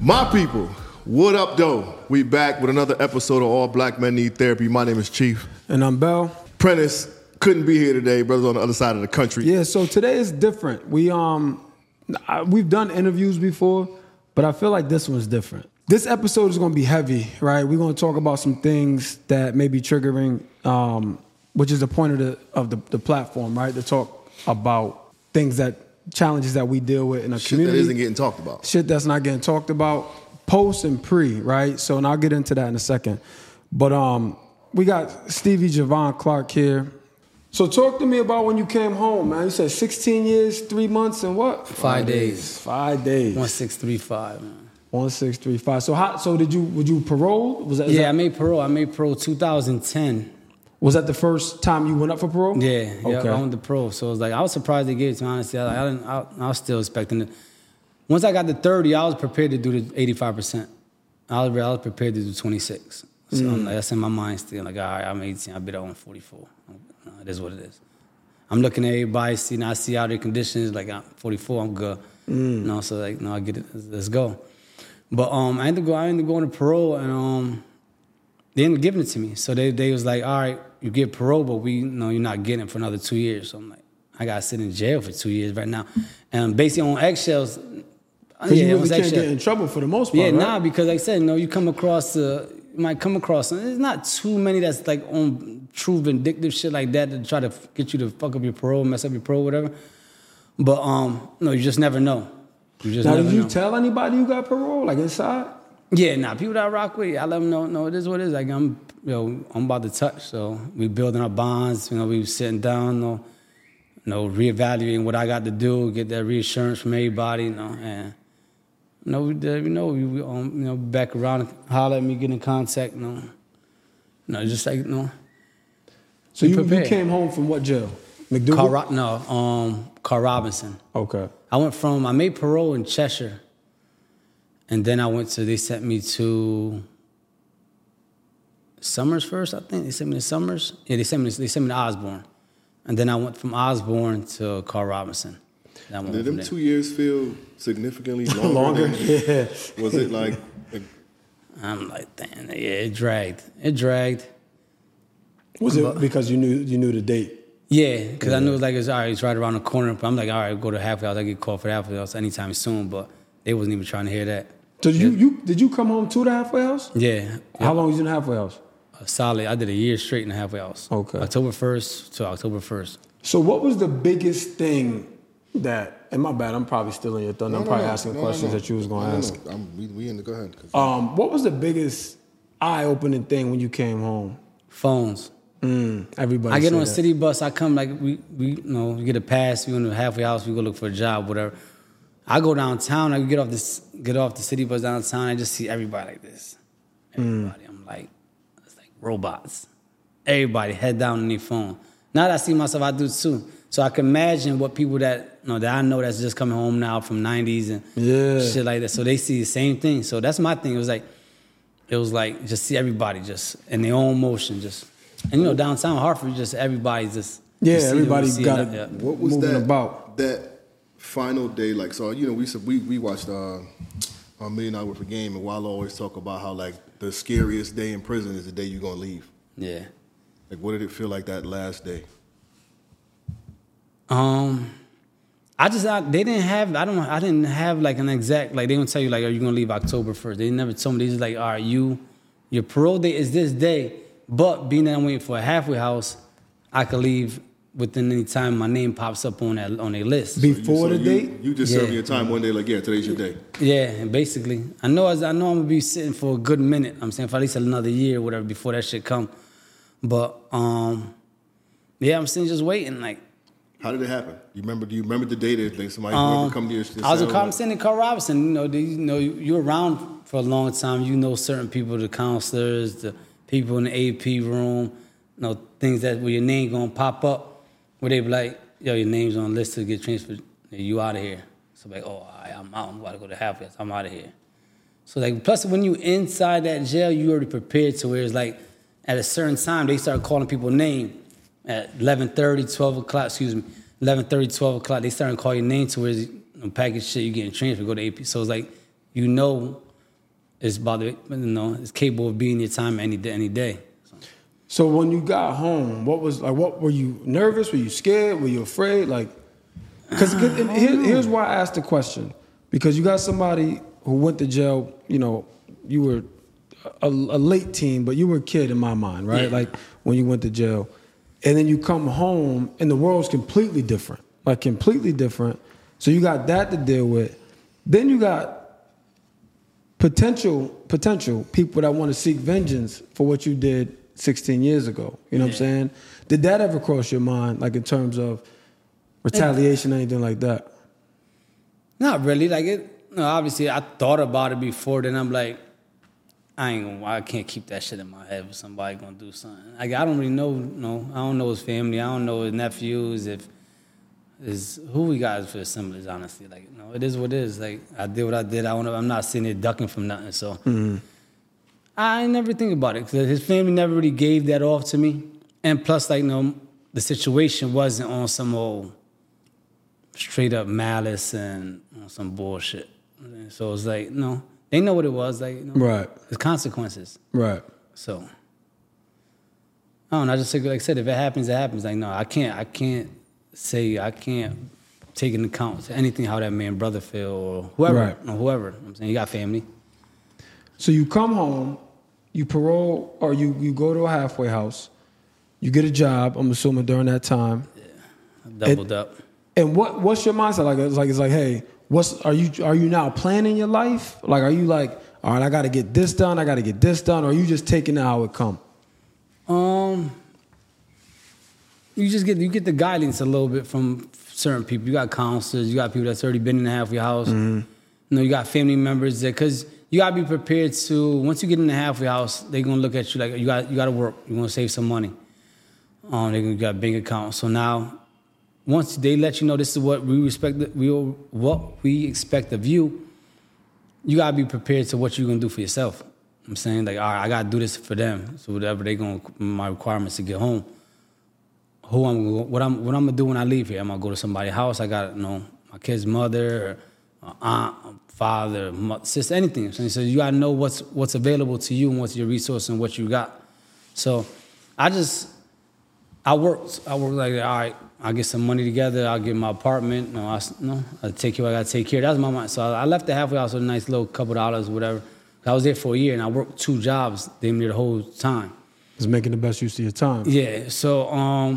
My people, what up, though? We back with another episode of All Black Men Need Therapy. My name is Chief. And I'm Bell. Prentice couldn't be here today. Brother's on the other side of the country. Yeah, so today is different. We've done interviews before, but I feel like this one's different. This episode is going to be heavy, right? We're going to talk about some things that may be triggering, which is the point of the platform, right? To talk about challenges that we deal with in a community. Shit that isn't getting talked about. Shit that's not getting talked about, post and pre, right? So, and I'll get into that in a second. But we got Stevie Javon Clark here. So talk to me about when you came home, man. You said 16 years, 3 months, and what? 5 days. 5 days. 1635, man. 1635. So would you parole? I made parole. I made parole 2010. Was that the first time you went up for parole? Yeah, okay. I went to parole. So it was like, I was surprised they gave it to me, honestly. I was still expecting it. Once I got to 30, I was prepared to do the 85%. I was prepared to do 26. So I'm like, that's in my mind still. Like, all right, I'm 18. I better own 44. It is what it is. I'm looking at everybody, I see how their conditions. Like, I'm 44, I'm good. So like, no, I get it. Let's go. But I ended up going to parole, and they ended up giving it to me. So they was like, all right, you get parole, but you're not getting it for another 2 years. So I'm like, I got to sit in jail for 2 years right now. And basically on eggshells. Because you really can't get in trouble for the most part, right? Because like I said, you might come across, there's not too many that's like on true vindictive shit like that to try to get you to fuck up your parole, mess up your parole, whatever. But, you just never know. Did you tell anybody you got parole, like inside? Yeah, people that I rock with, I let them know, no, it is what it is. Like, I'm about to touch, so we building our bonds, we sitting down, reevaluating what I got to do, get that reassurance from everybody, and we back around and holler at me, get in contact, just like, So you came home from what jail? McDougal? Carl Robinson. Okay. I made parole in Cheshire, and then they sent me to Summers first, I think. They sent me to Summers. Yeah, they sent me to Osborne. And then I went from Osborne to Carl Robinson. Did them 2 years feel significantly longer? Yeah. Was it like... I'm like, damn, yeah, it dragged. Was it because you knew the date? Yeah, because I knew it's right around the corner. But I'm like, all right, go to halfway house. I get called for the halfway house anytime soon. But they wasn't even trying to hear that. So did you come home to the halfway house? Yeah. How long was you in the halfway house? Solid. I did a year straight in the halfway house. Okay. October 1st to October 1st. So what was the biggest thing that, and my bad, I'm probably still in your thunder. I'm probably asking questions that you was going to ask. We in the, go ahead. What was the biggest eye-opening thing when you came home? Phones. Everybody. I get on a city bus. I come we get a pass. We go to the halfway house. We go look for a job, whatever. I go downtown. I get off the city bus downtown. I just see everybody like this. Everybody. I'm like, it's like robots. Everybody head down on their phone. Now that I see myself, I do too. So I can imagine what people that I know that's just coming home now from 90s and shit like that. So they see the same thing. So that's my thing. It was like just see everybody just in their own motion, just. And downtown Hartford, just everybody's just everybody got it. Yeah. What was moving about that final day like? So we watched $1 Million Worth of Game, and Wallo always talk about how like the scariest day in prison is the day you're gonna leave. Yeah. Like, what did it feel like that last day? I didn't have like an exact, like they don't tell you like, are you gonna leave October 1st? They never told me. They just like, all right, your parole date is this day. But being that I'm waiting for a halfway house, I could leave within any time my name pops up on their list. Before the date? You just serving your time one day, like, yeah, today's your day. Yeah, basically. I know I'm gonna be sitting for a good minute. I'm saying for at least another year or whatever before that shit come. But I'm sitting just waiting. Like, how did it happen? Do you remember the day that somebody ever come to your I'm sitting in Carl Robinson. You're around for a long time. You know certain people, the counselors, the people in the AP room, things where your name gonna pop up, where they be like, yo, your name's on the list to get transferred. You out of here. So like, oh, I'm out. I'm about to go to halfway. I'm out of here. So like, plus when you inside that jail, you already prepared to where it's like, at a certain time, they start calling people name. At 11:30, 12 o'clock, 11:30, 12 o'clock, they start to call your name to where package shit, you getting transferred, go to AP. So it's like, it's about it's capable of being your time any day. So when you got home, what were you nervous? Were you scared? Were you afraid? Like, because here's why I asked the question. Because you got somebody who went to jail, you were a late teen, but you were a kid in my mind, right? Yeah. Like when you went to jail. And then you come home and the world's completely different. Like completely different. So you got that to deal with. Then you got potential people that want to seek vengeance for what you did 16 years ago. You know what I'm saying? Did that ever cross your mind, like in terms of retaliation or anything like that? Not really. Like obviously I thought about it before, then I'm like, I can't keep that shit in my head if somebody gonna do something. Like I don't really know, I don't know his family, I don't know his nephews, who we got for assemblies, honestly. Like, it is what it is. Like I did what I did. I'm not sitting there ducking from nothing. So I never think about it because his family never really gave that off to me. And plus, like, the situation wasn't on some old straight up malice and some bullshit. So it's like, they know what it was. Like, right. There's consequences. Right. So I don't know. I just think, like I said, if it happens, it happens. Like, no, I can't take into account anything how that man brother feel or whoever. Right. Or whoever. I'm saying, you got family. So you come home, you parole, or you go to a halfway house, you get a job, I'm assuming during that time. Yeah. Doubled up. And what's your mindset? It's like, hey, are you now planning your life? Like, are you like, all right, I got to get this done, or are you just taking it how it come? You get the guidance a little bit from certain people. You got counselors, you got people that's already been in the halfway house. Mm-hmm. You got family members that, because you gotta be prepared to, once you get in the halfway house, they're gonna look at you like you got to work. You want to save some money. You got a bank account. So now, once they let you know this is what we expect of you, you gotta be prepared to what you're gonna do for yourself. I'm saying, like, all right, I gotta do this for them. So whatever my requirements to get home. What I'm gonna do when I leave here? I'm gonna go to somebody's house. I got my kid's mother, or aunt, or father, sister, anything. So you gotta know what's available to you and what's your resource and what you got. So I worked like, all right, I'll get some money together. I'll get my apartment. I take care of what I gotta take care of. That was my mind. So I left the halfway house with a nice little couple dollars, whatever. I was there for a year and I worked 2 jobs damn near the whole time. Just making the best use of your time. Yeah. So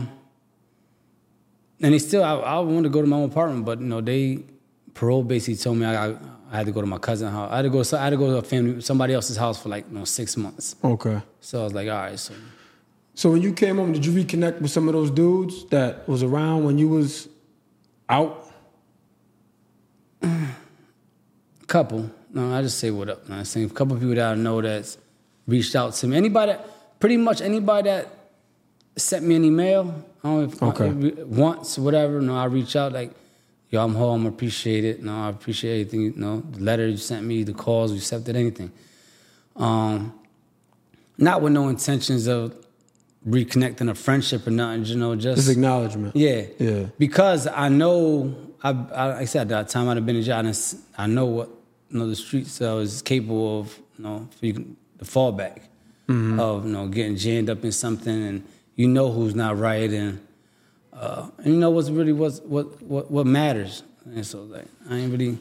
and I wanted to go to my own apartment, but parole basically told me I had to go to my cousin's house. I had to go to somebody else's house for like 6 months. Okay. So I was like, all right. So when you came home, did you reconnect with some of those dudes that was around when you was out? Couple. No, I just say what up. I seen a couple of people that I know that's reached out to me. Pretty much anybody that sent me an email, once, whatever. I reach out like, yo, I'm home. I appreciate it. I appreciate everything. The letter you sent me, the calls you accepted, anything. Not with no intentions of reconnecting a friendship or nothing. Just acknowledgement. Yeah. Yeah. Because I know, I said at that time I'd have been in jail. I know what the streets is capable of. For you to fall back of getting jammed up in something, and who's not right, and what's really what matters. And so like I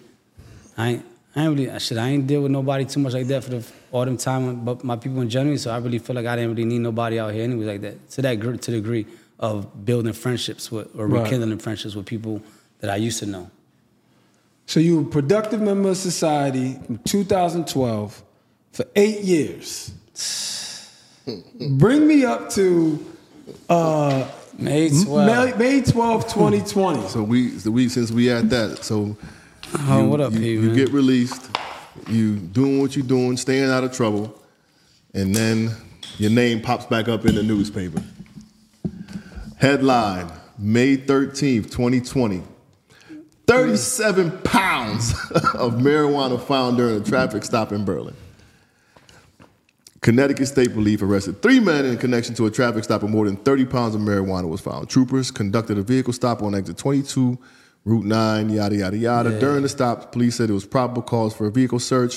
ain't deal with nobody too much like that for all them time, but my people in general. So I really feel like I didn't really need nobody out here anyway like that. To the degree of building friendships with or rekindling friendships with people that I used to know. So you were a productive member of society from 2012 for 8 years. Bring me up to May 12, 2020. So since we at that, so what up, you get released, you doing what you're doing, staying out of trouble, and then your name pops back up in the newspaper. Headline, May 13th, 2020. 37 pounds of marijuana found during a traffic stop in Berlin. Connecticut State Police arrested 3 men in connection to a traffic stop and more than 30 pounds of marijuana was found. Troopers conducted a vehicle stop on exit 22, Route 9, yada, yada, yada. Yeah. During the stop, police said it was probable cause for a vehicle search.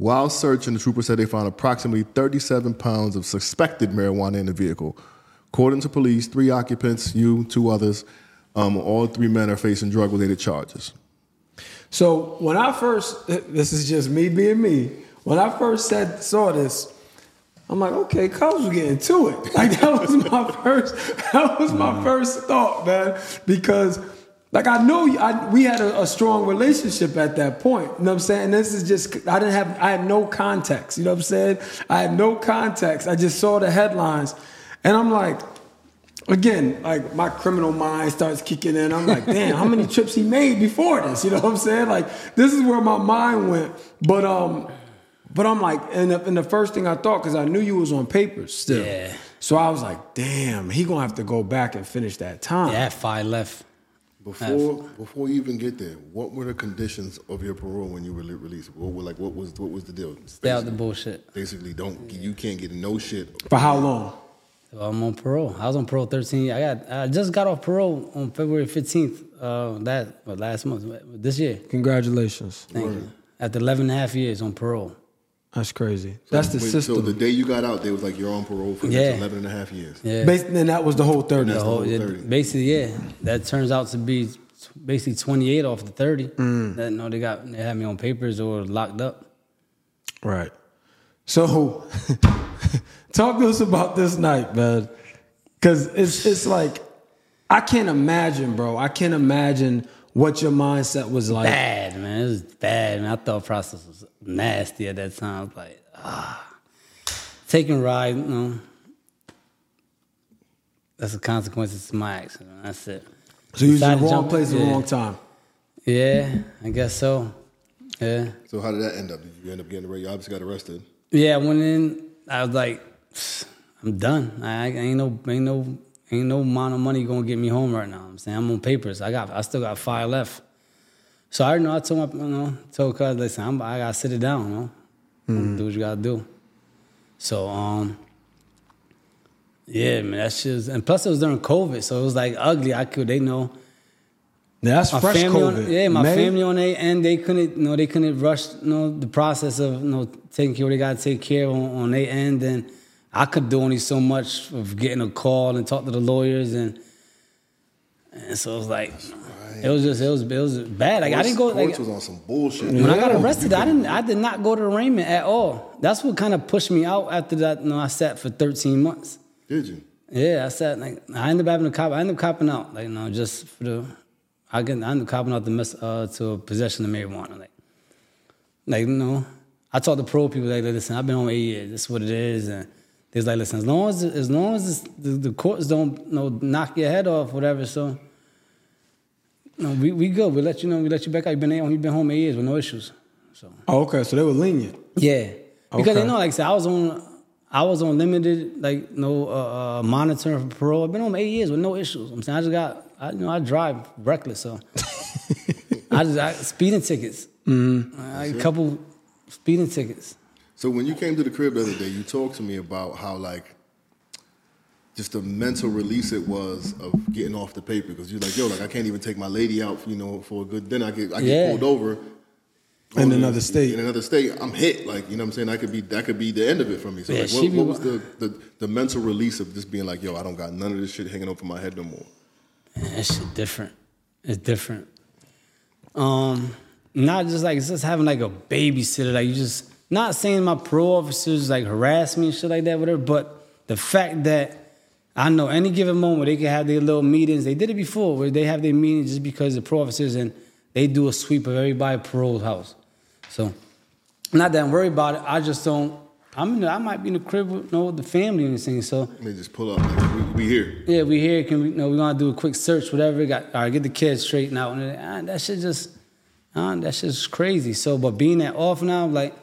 While searching, the trooper said they found approximately 37 pounds of suspected marijuana in the vehicle. According to police, 3 occupants, 2 others, all 3 men are facing drug-related charges. So when I first, this is just me being me. When I first saw this, I'm like, okay, Cubs was getting to it. Like that was my first thought, man. Because like I know we had a strong relationship at that point. You know what I'm saying? This is just I had no context. You know what I'm saying? I had no context. I just saw the headlines, and I'm like, again, like my criminal mind starts kicking in. I'm like, damn, how many trips he made before this? You know what I'm saying? Like this is where my mind went. But I'm like, and the first thing I thought, because I knew you was on papers still. Yeah. So I was like, damn, he gonna have to go back and finish that time. Yeah, I had 5 left. Before you even get there, what were the conditions of your parole when you were released? What was the deal? Stay out the bullshit. Basically, you can't get no shit. For how long? So I'm on parole. I was on parole 13 years. I just got off parole on February 15th. Last month, this year. Congratulations. Thank you. After 11 and a half years on parole. That's crazy. That's the system. So the day you got out, they was like, you're on parole for 11 and a half years. Yeah. And that was the whole 30. That's the whole 30. Basically, yeah. That turns out to be basically 28 off the 30. They had me on papers or locked up. Right. So talk to us about this night, man. Because it's like, I can't imagine, bro. I can't imagine what your mindset was like. Bad, man. It was bad, man. I thought process was nasty at that time. I was like, taking a ride, that's the consequences to my accident. That's it. So you was in the wrong place at the wrong time. Yeah, I guess so. Yeah. So how did that end up? Did you end up getting arrested? You obviously got arrested. Yeah, I went in. I was like, I'm done. I ain't no amount of money gonna get me home right now. I'm saying I'm on papers. I still got 5 left. So I know. I told cuz, listen, I gotta sit it down. Do what you gotta do. So yeah, man, that shit. And plus it was during COVID, so it was like ugly. They know. Yeah, that's fresh COVID. My family on their end, they couldn't rush, the process of, taking care of what they got to take care of on their end. And I could do only so much of getting a call and talk to the lawyers. And so it was like, it was bad. Like I didn't go. Courts was on some bullshit. When I got arrested, I did not go to arraignment at all. That's what kind of pushed me out after that. I sat for 13 months. Did you? Yeah, I sat, I ended up having I ended up copping out, just for the, I ended up copping out to possession of marijuana. I talked to pro people, listen, I've been home 8 years, this is what it is, and they was like, listen, as long as the courts don't, knock your head off, whatever, so, we good, we let you back out, you've been home 8 years with no issues, so. Oh, okay, so they were lenient. Yeah, because Okay. they know, like I said, I was on limited, monitoring for parole. I've been home 8 years with no issues. I'm saying I drive reckless, so I speeding tickets. A couple speeding tickets. So when you came to the crib the other day, you talked to me about how just the mental release it was of getting off the paper, because you're like, I can't even take my lady out, for a good dinner. I get pulled over. In another state. In another state, I'm hit. You know what I'm saying? That could be the end of it for me. So what was the mental release of just being like, I don't got none of this shit hanging over my head no more? Man, that shit different. It's different. Not just it's just having a babysitter. You just not saying my parole officers harass me and shit like that, whatever. But the fact that I know any given moment they can have their little meetings. They did it before where they have their meetings just because the parole officers and they do a sweep of everybody parole house. So, not that I'm worried about it. I just don't. I might be in the crib with the family and everything. So They just pull up. We here. yeah, we here. Can we? We're gonna do a quick search, whatever. All right, get the kids straightened out. And that shit just, that shit's crazy. So, but being that off now, I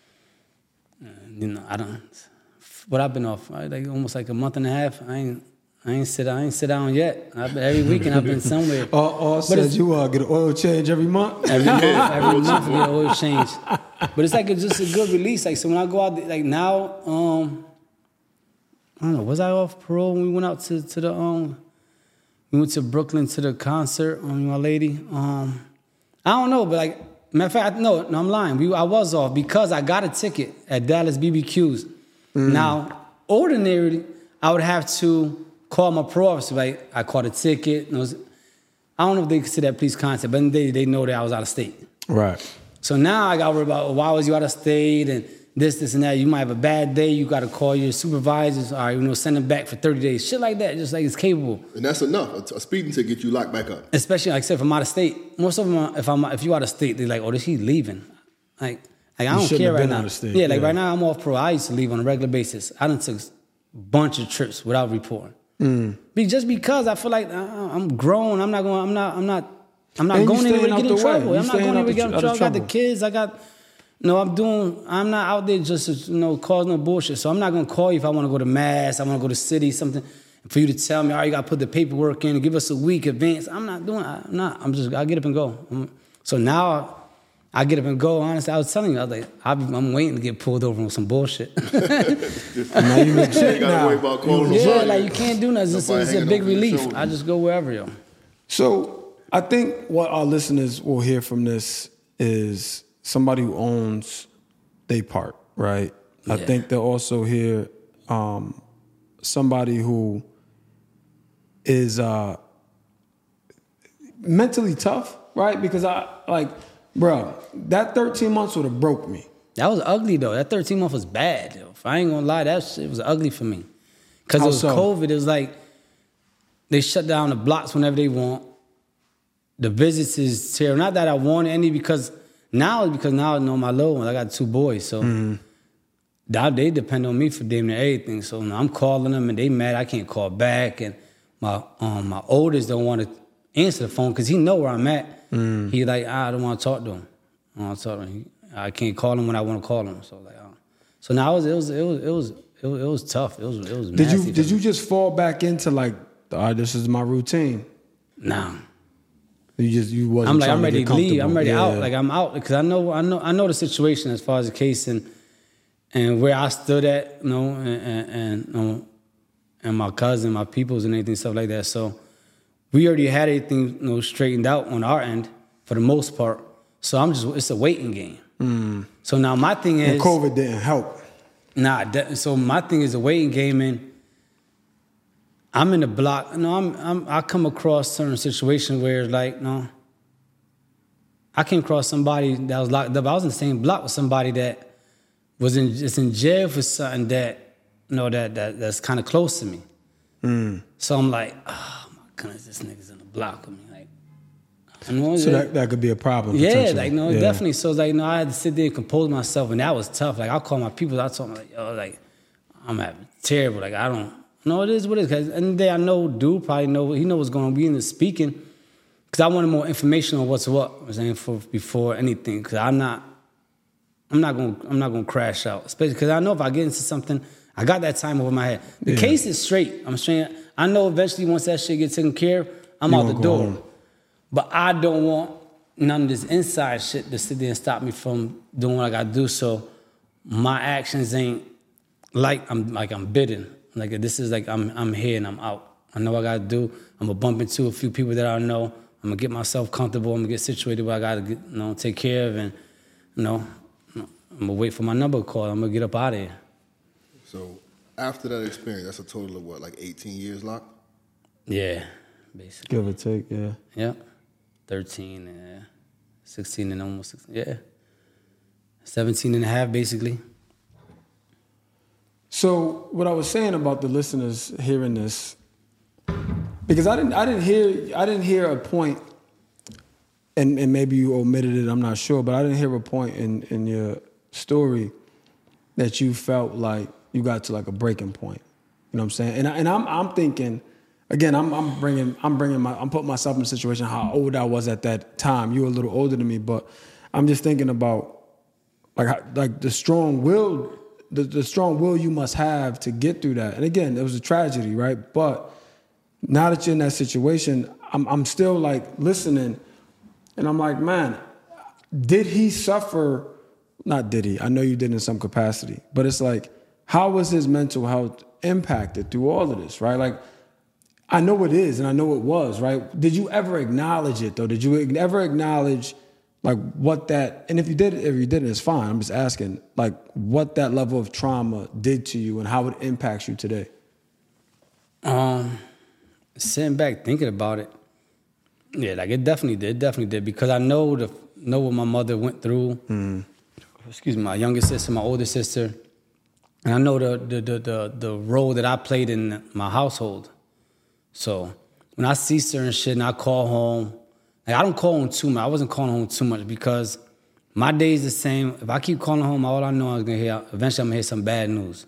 don't. What I've been off, right? Almost a month and a half. I ain't sit down yet. Every weekend I've been somewhere. Said you get an oil change every month? Every month we get an oil change. But it's just a good release. So when I go out, now, I don't know, was I off parole when we went out to the, we went to Brooklyn to the concert on my lady? I don't know, but matter of fact, no, I'm lying. I was off because I got a ticket at Dallas BBQs. Now, ordinarily, I would have to call my pro officer, like, I caught a ticket. I don't know if they consider that police contact, but they know that I was out of state. Right. So now I got to worry about, why was you out of state and this, and that. You might have a bad day. You got to call your supervisors. All right, send them back for 30 days. Shit like that, just like it's capable. And that's enough. A speeding ticket get you locked back up. Especially, like I said, if I'm out of state. Most of them, if you out of state, they're like, oh, is he leaving? Like I don't care right now. Yeah, like right now I'm off pro. I used to leave on a regular basis. I done took a bunch of trips without reporting. Just because I feel like I'm grown. I'm not going anywhere to get in trouble. I'm not going anywhere to get in trouble. I got the kids. I'm not out there just to, cause no bullshit. So I'm not going to call you if I want to go to Mass, I want to go to city, something, for you to tell me, all right, you got to put the paperwork in and give us a week advance. I'll get up and go. So now I get up and go. Honestly, I was telling you, I was like, I'm waiting to get pulled over on some bullshit. Now you legit now. Worry about calling like you can't do nothing. It's a big relief. I just go wherever, yo. So I think what our listeners will hear from this is somebody who owns their part, right? Yeah. I think they'll also hear somebody who is mentally tough, right? Because that 13 months would have broke me. That was ugly, though. That 13 months was bad, yo. If I ain't gonna lie, that shit was ugly for me. Because it was COVID. It was like they shut down the blocks whenever they want. The visits is terrible. Not that I wanted any, because now I know my little ones. I got 2 boys, so they depend on me for damn near everything. So I'm calling them, and they mad I can't call back. And my oldest don't want to answer the phone because he know where I'm at. He like, I don't want to talk to him. I don't want to talk to him. I can't call him when I want to call him. So like, so now it was tough. It was. Did you just fall back into like, this is my routine? Nah. You wasn't. I'm ready to leave. I'm ready out. Like I'm out because I know the situation as far as the case and where I stood at, and my cousin, my peoples, and anything stuff like that. So we already had everything straightened out on our end for the most part. So it's a waiting game. So now my thing is, and COVID didn't help. So my thing is a waiting game, and I'm in the block. I come across certain situations where it's like, I came across somebody that was locked up. I was in the same block with somebody that was in jail for something that, that's kind of close to me. So I'm like, oh my goodness, this nigga's in the block with me. Like, so that could be a problem. Yeah, definitely. So it's like, I had to sit there and compose myself, and that was tough. Like, I call my people, I told them, like, yo, like, I'm having terrible. Like, I don't. No, it is what it is. Because at the end of the day, I know dude probably he know what's going on. We in the speaking because I wanted more information on what's what. I'm saying before anything, because I'm not gonna crash out. Especially because I know if I get into something, I got that time over my head. The case is straight. I'm straight. I know eventually once that shit gets taken care of, I'm out the door. Home. But I don't want none of this inside shit to sit there and stop me from doing what I gotta do. So my actions ain't like I'm bidding. Like this is like I'm here and I'm out. I know what I gotta do. I'm gonna bump into a few people that I know. I'm gonna get myself comfortable. I'm gonna get situated where I gotta get, take care of, and I'm gonna wait for my number to call. I'm gonna get up out of here. So after that experience, that's a total of what, like 18 years locked? Yeah, basically. Give or take, yeah. Yeah, 13 and 16 and almost 16. Yeah, 17 and a half basically. So what I was saying about the listeners hearing this, because I didn't hear a point, and maybe you omitted it, I'm not sure, but I didn't hear a point in your story that you felt like you got to like a breaking point. You know what I'm saying? And I'm thinking, again, I'm putting myself in a situation how old I was at that time. You were a little older than me, but I'm just thinking about like the strong will. The strong will you must have to get through that. And again, it was a tragedy, right? But now that you're in that situation, I'm still like listening, and I'm like, man, did he suffer? Not did he? I know you did in some capacity, but it's like, how was his mental health impacted through all of this, right? Like, I know it is, and I know it was, right? Did you ever acknowledge it, though? Did you ever acknowledge Like what that, and if you didn't, it's fine. I'm just asking, like what that level of trauma did to you and how it impacts you today. Sitting back thinking about it, yeah, like it definitely did because I know what my mother went through. Excuse me, my younger sister, my older sister, and I know the role that I played in my household. So when I see certain shit and I call home, like I don't call home too much. I wasn't calling home too much because my day is the same. If I keep calling home, all I know is eventually I'm gonna hear some bad news.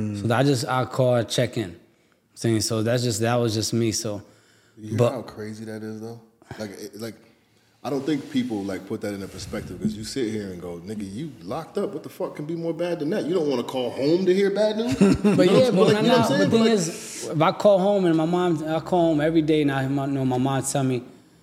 So I call, I check in. Saying so that was just me. So, you hear how crazy that is though? Like I don't think people like put that into perspective because you sit here and go, nigga, you locked up. What the fuck can be more bad than that? You don't want to call home to hear bad news. But yeah, but the thing is, if I call home and I call home every day and I know my mom tell me,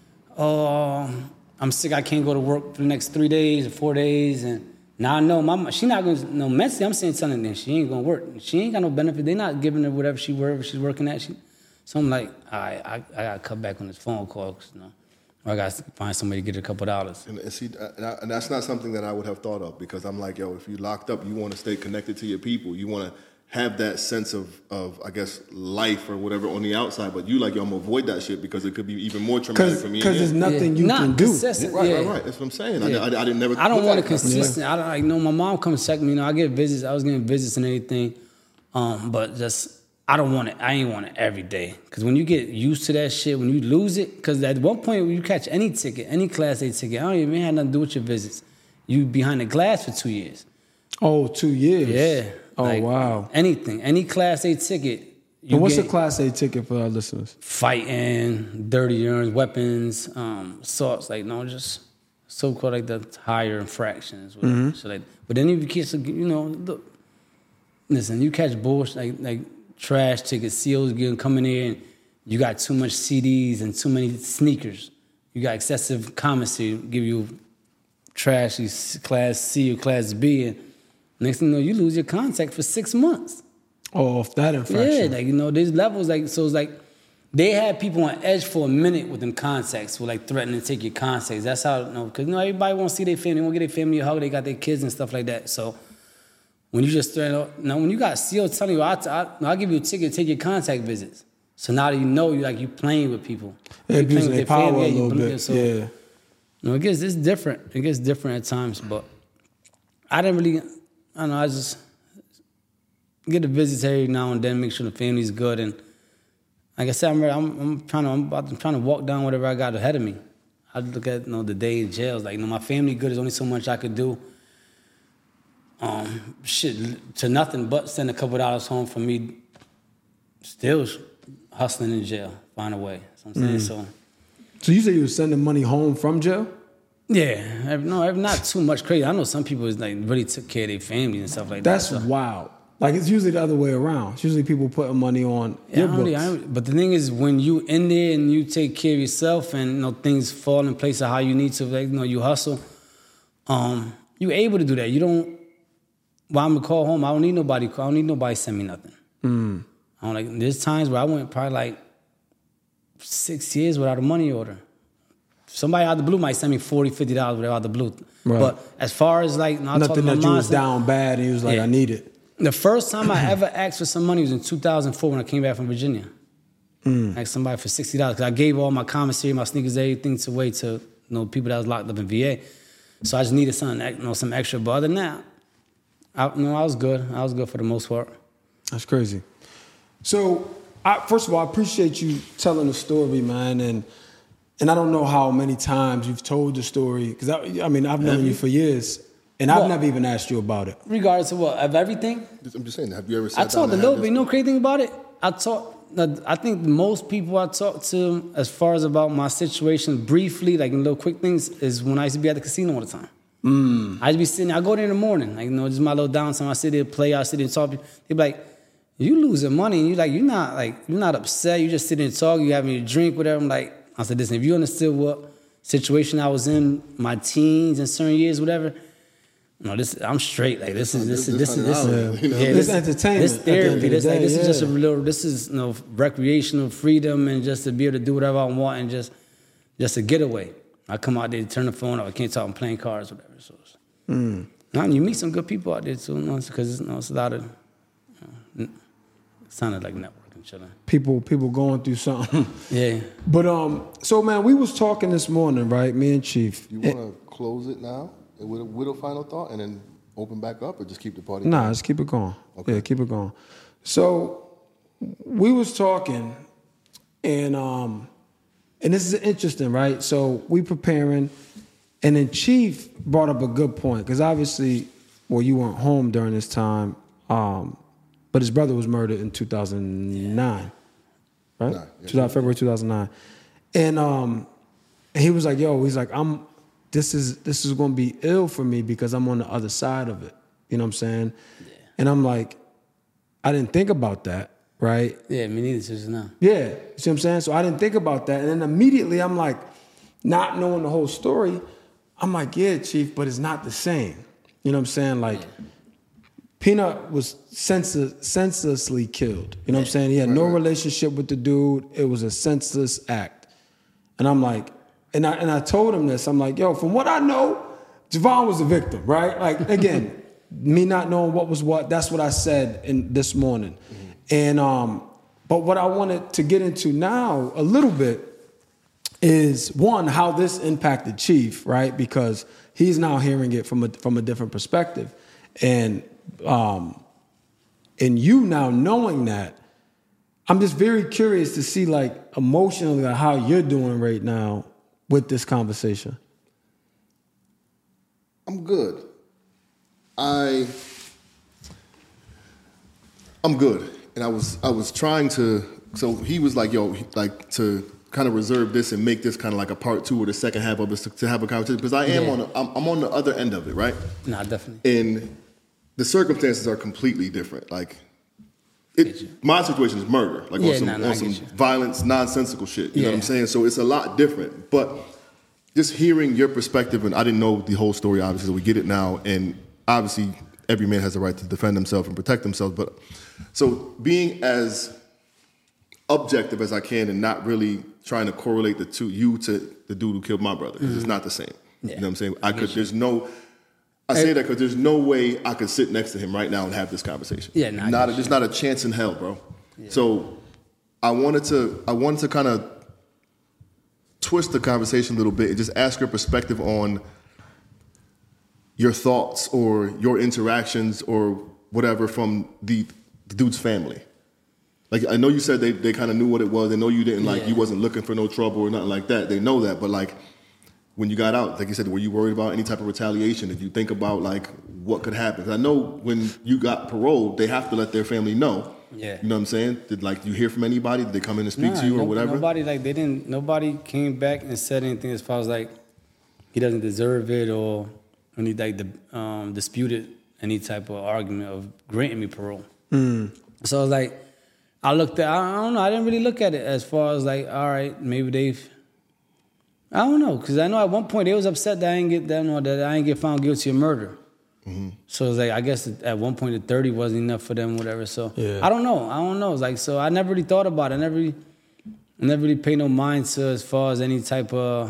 oh, I'm sick, I can't go to work for the next 3 days or 4 days, and now I know my mom, she not gonna, no, mentally I'm telling them she ain't gonna work. She ain't got no benefit. They not giving her wherever she's working at. So I'm like, all right, I gotta cut back on this phone call, 'cause, you know, or I gotta find somebody to get a couple $. And see, and that's not something that I would have thought of because I'm like, yo, if you locked up, you want to stay connected to your people. You want to have that sense of I guess life or whatever on the outside, but you like, yo, I'm gonna avoid that shit because it could be even more traumatic for me. Because there's nothing you can do. Right. That's what I'm saying. Yeah. I didn't never. I don't want it consistent. I don't like. No, my mom comes check me. You know, I get visits. I was getting visits and everything, but just I don't want it. I ain't want it every day because when you get used to that shit, when you lose it, because at one point when you catch any ticket, any Class A ticket, I don't even have nothing to do with your visits. You behind the glass for 2 years. Oh, 2 years. Yeah. Oh, like, wow. Anything, any Class A ticket. And what's a Class A ticket for our listeners? Fighting, dirty urines, weapons, assaults, like, no, just so-called like the higher infractions. So like, but then if you catch, you know, look, listen, you catch bullshit, like trash tickets, COs coming in, you got too much CDs and too many sneakers. You got excessive commissary, give you trashy Class C or Class B, and next thing you know, you lose your contact for 6 months. Oh, off that infraction. Yeah, like, you know, there's levels, like, so it's like, they had people on edge for a minute with them contacts, who like threatening to take your contacts. That's how, you know, because, you know, everybody want to see their family, they want to get their family a hug, they got their kids and stuff like that. So when you just threaten, now when you got CO telling you, I'll give you a ticket to take your contact visits. So now that you know, you playing with people. They're abusing their power a little bit, so, yeah. You know, it's different. It gets different at times, but I didn't really, I don't know, I just get a visit every now and then, make sure the family's good, and like I said, I'm trying to walk down whatever I got ahead of me. I look at, you know, the day in jail, like, you know, my family good, there's only so much I could do. Shit, to nothing but send a couple $. Home for me, still hustling in jail, find a way. So I'm saying, So you say you were sending money home from jail? Yeah, no, not too much crazy. I know some people is like really took care of their families and stuff like that. That's wild. Like, it's usually the other way around. It's usually people putting money on your books. But the thing is, when you in there and you take care of yourself and, you know, things fall in place of how you need to, like, you know, you hustle, you able to do that. You don't, while I'm gonna call home, I don't need nobody to send me nothing. I don't, like, there's times where I went probably like 6 years without a money order. Somebody out the blue might send me $40, $50 whatever out the blue. Right. But as far as like, nothing that you was down bad and you was like, I need it. The first time I ever asked for some money was in 2004 when I came back from Virginia. I asked somebody for $60 because I gave all my commissary, my sneakers, everything away to, you know, people that was locked up in VA. So I just needed something, you know, some extra. But other than that, I was good. I was good for the most part. That's crazy. So, first of all, I appreciate you telling the story, man, and I don't know how many times you've told the story because I mean I've known you for years. And I've never even asked you about it. Regardless of what? Of everything? I'm just saying, have you ever sat down? I talked a little bit. You know, crazy thing about it? I think most people I talk to, as far as about my situation briefly, like in little quick things, is when I used to be at the casino all the time. I used to be sitting there, I go there in the morning, like, you know, just my little downtime. I sit there, play, I sit there and talk. They be like, you losing money, and you're not upset. You just sitting and talking, you having a drink, whatever. I'm like, I said, listen, if you understood what situation I was in, my teens and certain years, whatever. No, I'm straight. Like this is entertainment. This therapy. This is just a little. This is, you know, recreational freedom and just to be able to do whatever I want and just a getaway. I come out there, turn the phone off. I can't talk. I'm playing cards, whatever. So, now you meet some good people out there too, because it's a lot of. It sounded like networking, chilling. People going through something. Yeah. But so man, we was talking this morning, right? Me and Chief. You want to close it now with a final thought, and then open back up, or just keep the party? Nah, let's keep it going. Okay. Yeah, keep it going. So we was talking, and this is interesting, right? So we preparing, and then Chief brought up a good point, because obviously, well, you weren't home during this time, but his brother was murdered in 2009, right? February 2009, and he was like, "Yo," he's like, This is going to be ill for me because I'm on the other side of it." You know what I'm saying? Yeah. And I'm like, I didn't think about that, right? Yeah, me neither, just now. Yeah, you see what I'm saying? So I didn't think about that. And then immediately I'm like, not knowing the whole story, I'm like, yeah, Chief, but it's not the same. You know what I'm saying? Like, Peanut was senselessly killed. You know what I'm saying? He had no relationship with the dude. It was a senseless act. And I'm like, and I told him this. I'm like, yo, from what I know, Javon was a victim, right? Like, again, me not knowing what was what, that's what I said this morning. And but what I wanted to get into now a little bit is, one, how this impacted Chief, right? Because he's now hearing it from a different perspective. And you now knowing that, I'm just very curious to see, like, emotionally, like, how you're doing right now with this conversation. I'm good. I'm good. And I was trying to, so he was like, yo, like, to kind of reserve this and make this kind of like a part two or the second half of this to have a conversation, because I am I'm on the other end of it, right? Nah, definitely. And the circumstances are completely different. Like, my situation is murder, like on some violence, nonsensical shit. You know what I'm saying? So it's a lot different. But just hearing your perspective, and I didn't know the whole story, obviously, so we get it now. And obviously, every man has the right to defend himself and protect himself. But so being as objective as I can and not really trying to correlate you to the dude who killed my brother, because it's not the same. Yeah. You know what I'm saying? I say that because there's no way I could sit next to him right now and have this conversation. Yeah, there's not a chance in hell, bro. Yeah. So I wanted to kind of twist the conversation a little bit and just ask your perspective on your thoughts or your interactions or whatever from the dude's family. Like, I know you said they kind of knew what it was. They know you didn't you wasn't looking for no trouble or nothing like that. They know that, but like, when you got out, like you said, were you worried about any type of retaliation? Did you think about, like, what could happen? 'Cause I know when you got paroled, they have to let their family know. Yeah. You know what I'm saying? Did, like, you hear from anybody? Did they come in and speak to you or whatever? Nobody came back and said anything as far as, like, he doesn't deserve it or any, like, disputed any type of argument of granting me parole. So I was like, I don't know, I didn't really look at it as far as, like, all right, maybe I don't know, because I know at one point they was upset that I didn't get found guilty of murder. Mm-hmm. So it's like, I guess at one point the 30 wasn't enough for them, whatever. So I don't know. It's like, so I never really thought about it. I never really paid no mind to as far as any type of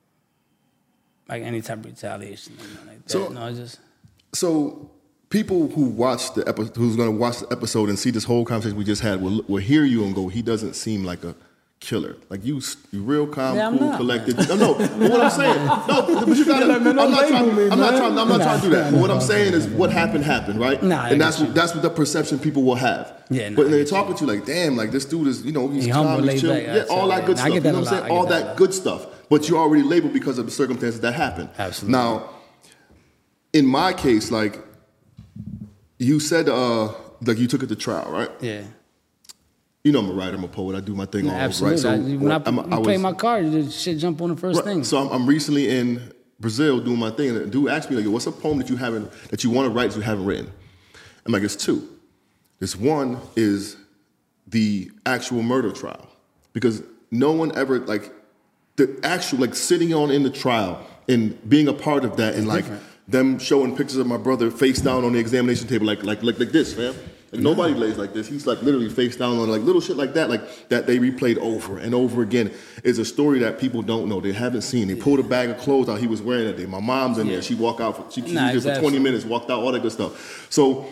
retaliation. Like that. So people who watch who's going to watch the episode and see this whole conversation we just had will hear you and go, he doesn't seem like a killer. Like, you real calm, cool, collected. No, but what I'm saying, but you gotta. I'm not trying to do that. But what I'm saying is, what happened, right? And that's what the perception people will have. Yeah. But they're talking to you like, damn, like, this dude is, he's calm, he's chill, all that good stuff. You know what I'm saying? All that good stuff. But you're already labeled because of the circumstances that happened. Absolutely. Now, in my case, like, you said, like, you took it to trial, right? Yeah. You know, I'm a writer, I'm a poet, I do my thing all absolutely. Right? So when I play my card, the shit jump on the first thing. So I'm recently in Brazil doing my thing, and a dude asked me, like, what's a poem that you want to write that you haven't written? I'm like, it's two. This one is the actual murder trial. Because no one ever, like, the actual, like, sitting in the trial and being a part of that, and, like, them showing pictures of my brother face down on the examination table, like this, fam. Like nobody lays like this. He's like literally face down on like little shit like that they replayed over and over again. Is a story that people don't know. They haven't seen. They pulled a bag of clothes out he was wearing that day. My mom's in there. She walked out. She was there for 20 minutes, walked out, all that good stuff. So,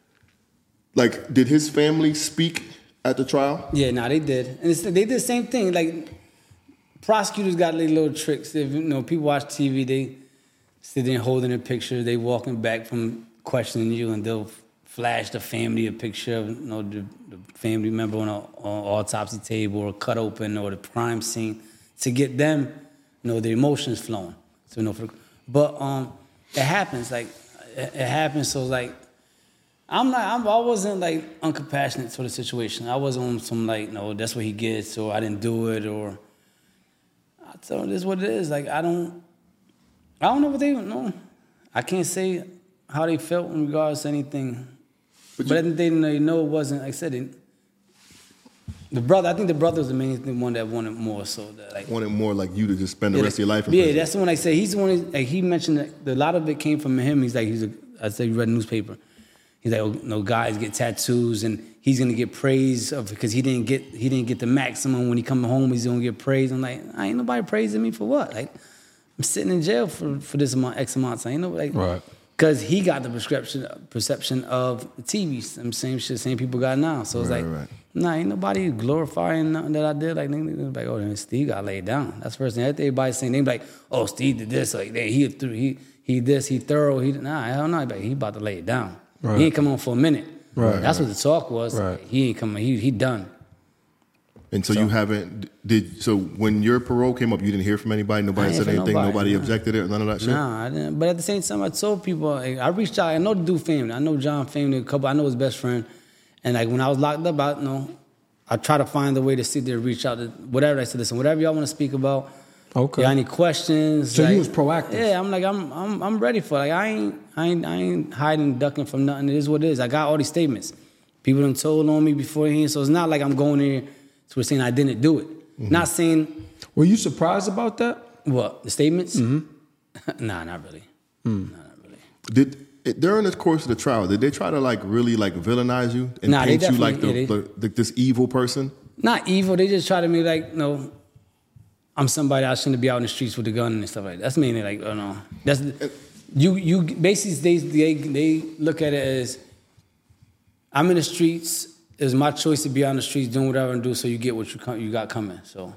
like, did his family speak at the trial? Yeah, they did. And they did the same thing. Like, prosecutors got their little tricks. If, people watch TV, they sit there holding a picture. They walking back from questioning you, and they'll flash the family a picture of the family member on an autopsy table or cut open or the crime scene to get them, their emotions flowing. So but it happens. Like it happens. So like I wasn't like uncompassionate to the situation. I wasn't on some like that's what he gets or I didn't do it or I tell him this is what it is. Like I don't know what they know. I can't say how they felt in regards to anything. But at the day, they know it wasn't. Like I said, I think the brother was the main one that wanted more. So that like wanted more like you to just spend the rest of your life in prison. prison. That's the one I said. He's the one. Like he mentioned that a lot of it came from him. He's like I said, he read a newspaper. He's like, guys get tattoos and he's gonna get praise because he didn't get the maximum when he come home. He's gonna get praise. I'm like, ain't nobody praising me for what? Like I'm sitting in jail for this X amount of time. Right. Because he got the perception of the TV. Same shit, same people got now. So it's ain't nobody glorifying nothing that I did. Like, then Steve got laid down. That's the first thing. Everybody's saying, they be like, oh, Steve did this. Like, he thorough. Hell no. He about to lay it down. Right. He ain't come on for a minute. Right. That's what the talk was. Right. He ain't coming. He done. And so you haven't so when your parole came up, you didn't hear from anybody? Nobody said anything? Nobody objected it? None of that shit? Nah, I didn't. But at the same time, I told people, like, I reached out. I know the dude family. I know John family, I know his best friend. And like when I was locked up, I try to find a way to sit there, reach out to whatever. I said, listen, whatever y'all want to speak about. Okay. Y'all any questions? So you was proactive. Yeah, I'm like, I'm ready for it. Like I ain't hiding, ducking from nothing. It is what it is. I got all these statements. People done told on me beforehand, so it's not like I'm going there. So we're saying I didn't do it. Mm-hmm. Not saying. Were you surprised about that? What, the statements? Mm-hmm. Nah, not really. Mm. Nah, not really. During the course of the trial, did they try to like really like villainize you and paint you like this evil person? Not evil. They just try to be like, I'm somebody I shouldn't be out in the streets with a gun and stuff like that. That's mainly like, oh no. That's you basically they look at it as I'm in the streets. It's my choice to be on the streets doing whatever I do, so you get what you got coming. So,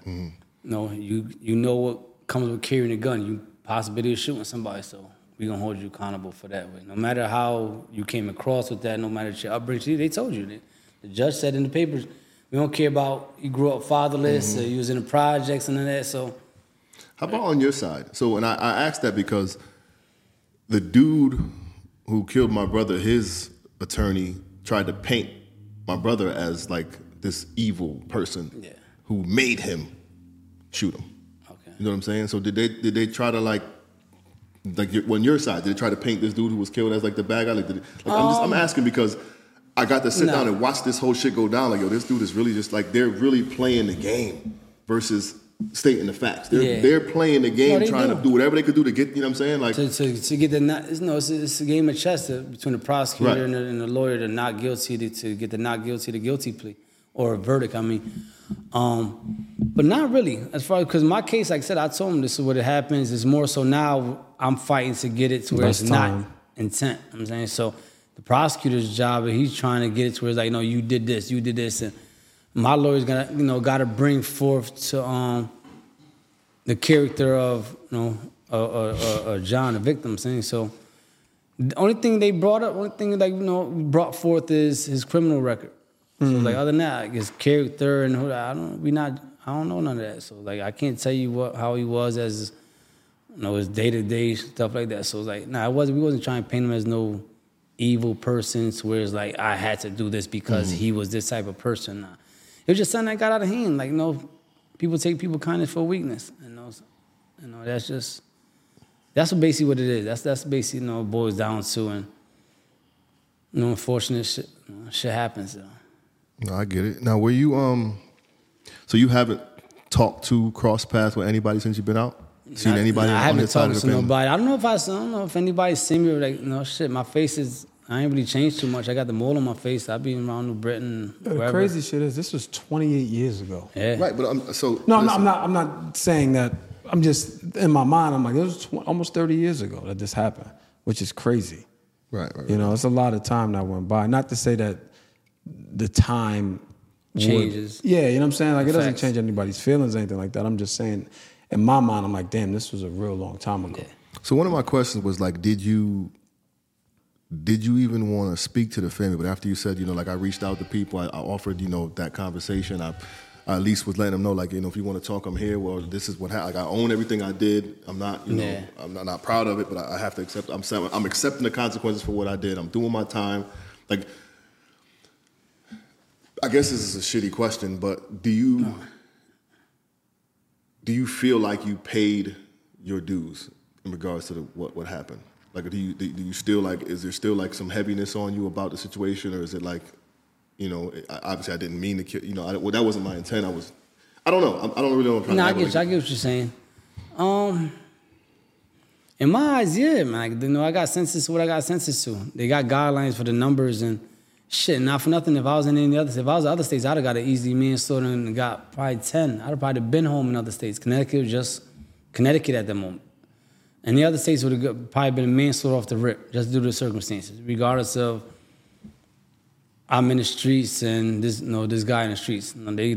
you know what comes with carrying a gun. You possibility of shooting somebody, so we're going to hold you accountable for that way. No matter how you came across with that, no matter your upbringing, they told you. The judge said in the papers, we don't care about you grew up fatherless, or you was in the projects and all that, so. How about on your side? So, and I asked that because the dude who killed my brother, his attorney tried to paint my brother as like this evil person who made him shoot him. Okay. You know what I'm saying? So did they try to like on your side, did they try to paint this dude who was killed as like the bad guy? I'm asking because I got to sit down and watch this whole shit go down. Like, yo, this dude is really just like they're really playing the game versus stating the facts. They're playing the game, trying to do whatever they could do to get, you know what I'm saying? Like to get it's a game of chess between the prosecutor and the lawyer to not guilty to get the not guilty, the guilty plea or a verdict. I mean, but not really as far because my case, like I said, I told him this is what it happens. It's more so now I'm fighting to get it to where it's not intent. You know what I'm saying so. The prosecutor's job, he's trying to get it to where it's like, no, you did this, and my lawyer's gonna, got to bring forth to the character of, John, the victim. Saying so, the only thing they brought up, brought forth is his criminal record. So like other than that, like his character and who I don't know none of that. So like I can't tell you how he was as, his day-to-day stuff like that. So it's like we wasn't trying to paint him as no evil person, where it's like I had to do this because he was this type of person. It was just something that got out of hand. Like people take people kindness for weakness, and that's basically what it is. That's basically it boils down to, and unfortunate shit happens. No, I get it. Now, were you so you haven't talked to cross paths with anybody since you've been out? Seen anybody? I haven't talked to nobody. I don't know if anybody's seen me. Like shit, my face is. I ain't really changed too much. I got the mole on my face. I be around New Britain. The wherever. crazy shit is this was 28 years ago. Yeah. Right, but No, I'm not saying that. I'm just in my mind. I'm like, it was almost 30 years ago that this happened, which is crazy. Right. You know, it's a lot of time that went by. Not to say that the time Changes. Yeah, you know what I'm saying? Like, it doesn't Facts. change anybody's feelings or anything like that. I'm just saying, in my mind, I'm like, damn, this was a real long time ago. Yeah. So one of my questions was like, did you even want to speak to the family? But after you said, you know, like I reached out to people, I offered, you know, that conversation. I at least was letting them know, like, you know, if you want to talk, I'm here. Well, this is what happened. Like, I own everything I did. I'm not, you know, Yeah. I'm not proud of it, but I have to accept. I'm accepting the consequences for what I did. I'm doing my time. Like, I guess this is a shitty question, but do you feel like you paid your dues in regards to what happened? Like, do you still like? Is there still like some heaviness on you about the situation, or is it like, you know, obviously I didn't mean to kill. You know, that wasn't my intent. I don't know. I don't really know what I'm trying to I get what you're saying. In my eyes, yeah, man. Like, you know, I got sentenced to what I got sentenced to. They got guidelines for the numbers and shit. Not for nothing. If I was in any other, if I was in other states, I'd have got an easy manslaughter and got probably 10. I'd have probably been home in other states. Connecticut was just Connecticut at the moment. And the other states would have probably been a manslaughter off the rip, just due to the circumstances, regardless of I'm in the streets and this guy in the streets.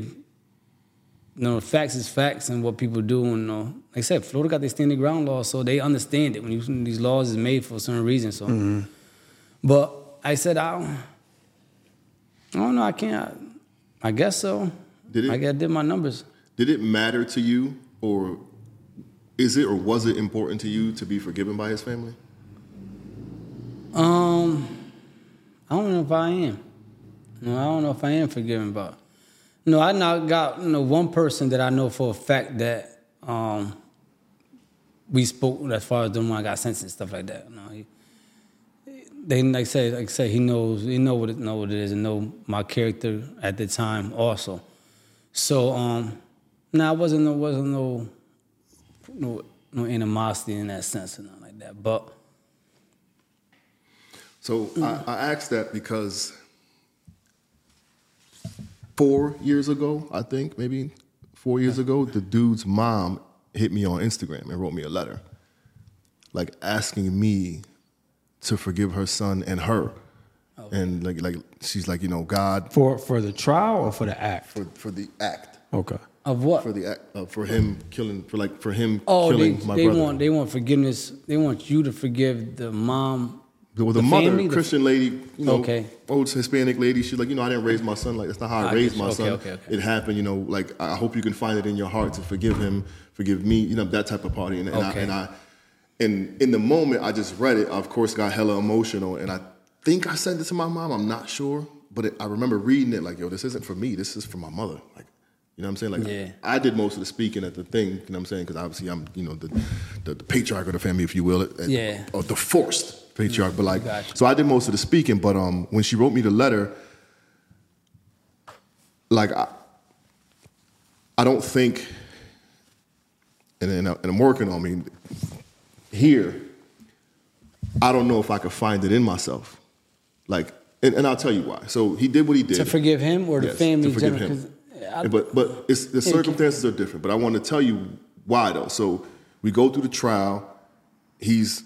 Facts is facts and what people do. And like I said, Florida got their standing ground law, so they understand it when these laws is made for a certain reason. So, But I said, I don't know. I can't. I guess so. I did my numbers. Did it matter to you, or is it or was it important to you to be forgiven by his family? I don't know if I am. No, I don't know if I am forgiven, but no, I not got one person that I know for a fact that we spoke as far as the one I got sentenced and stuff like that. No, they like I say, he know what it is, and know my character at the time also. So wasn't no animosity in that sense or nothing like that. But so I asked that because 4 years ago, I think maybe 4 years ago, the dude's mom hit me on Instagram and wrote me a letter, like asking me to forgive her son and her. Okay. And like she's like, you know, God for the trial or for the act? For the act. Okay. Of what? For the act for him killing killing my brother. They want forgiveness. They want you to forgive the mom. The mother, family, Christian lady, you know, old Hispanic lady. She's like, you know, I didn't raise my son like that's not how I raised my son. Okay. It happened, you know. Like I hope you can find it in your heart to forgive him, forgive me, you know, that type of party. And in the moment I just read it, I of course got hella emotional, and I think I sent it to my mom. I'm not sure, but I remember reading it like, yo, this isn't for me. This is for my mother. Like, you know what I'm saying? Like, yeah. I did most of the speaking at the thing. You know what I'm saying? Because obviously I'm, you know, the patriarch of the family, if you will, or the forced patriarch. But like, so I did most of the speaking. But when she wrote me the letter, like, I don't think, and I'm working on me here. I don't know if I could find it in myself, like, and I'll tell you why. So he did what he did to forgive him or the family. To forgive him. But it's, the circumstances are different. But I want to tell you why, though. So we go through the trial. He's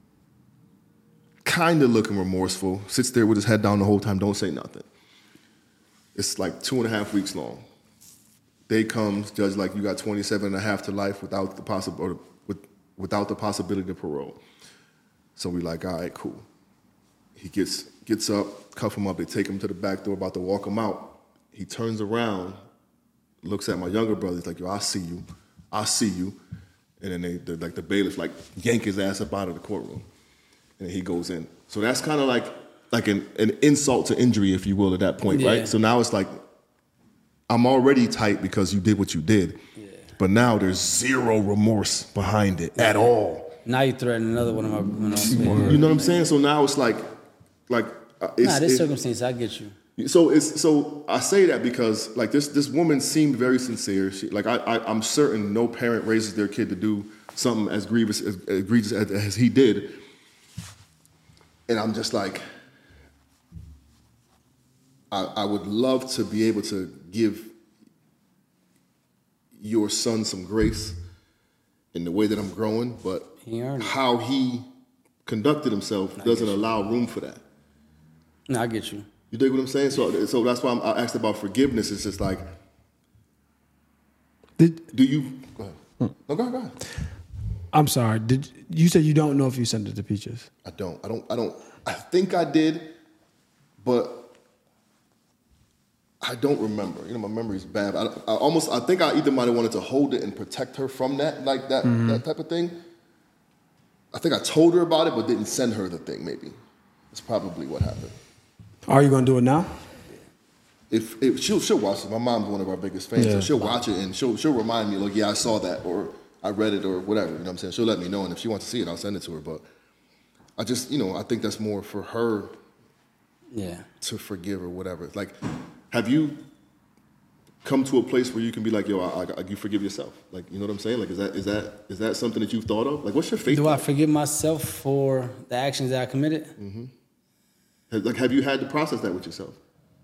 kind of looking remorseful, sits there with his head down the whole time, don't say nothing. It's like 2.5 weeks long. Day comes, judge like, you got 27 and a half to life without the possibility of parole. So we like, all right, cool. He gets up, cuff him up, they take him to the back door, about to walk him out. He turns around, looks at my younger brother. He's like, yo, I see you. And then the bailiff like yank his ass up out of the courtroom. And he goes in. So that's kind of like an insult to injury, if you will, at that point, right? So now it's like, I'm already tight because you did what you did. Yeah. But now there's zero remorse behind it at all. Now you threaten another one of my... You know what I'm saying? So now it's like... this circumstance, I get you. So I say that because like this woman seemed very sincere. She, like I'm certain no parent raises their kid to do something as egregious as he did. And I'm just like, I would love to be able to give your son some grace in the way that I'm growing, but how he conducted himself doesn't allow room for that. No, I get you. You dig what I'm saying? So that's why I asked about forgiveness. It's just like, do you? Go ahead. No, go ahead. I'm sorry. Did you say you don't know if you sent it to Peaches? I don't. I think I did, but I don't remember. You know, my memory's bad. I think I either might have wanted to hold it and protect her from that, like that type of thing. I think I told her about it, but didn't send her the thing. Maybe it's probably what happened. Are you gonna do it now? If she'll watch it. My mom's one of our biggest fans, so she'll watch it and she'll remind me, like, yeah, I saw that, or I read it, or whatever. You know what I'm saying? She'll let me know, and if she wants to see it, I'll send it to her. But I just, I think that's more for her, to forgive or whatever. Like, have you come to a place where you can be like, yo, you forgive yourself? Like, you know what I'm saying? Like, is that something that you've thought of? Like, what's your faith? Do I forgive myself for the actions that I committed? Mm-hmm. Like, have you had to process that with yourself?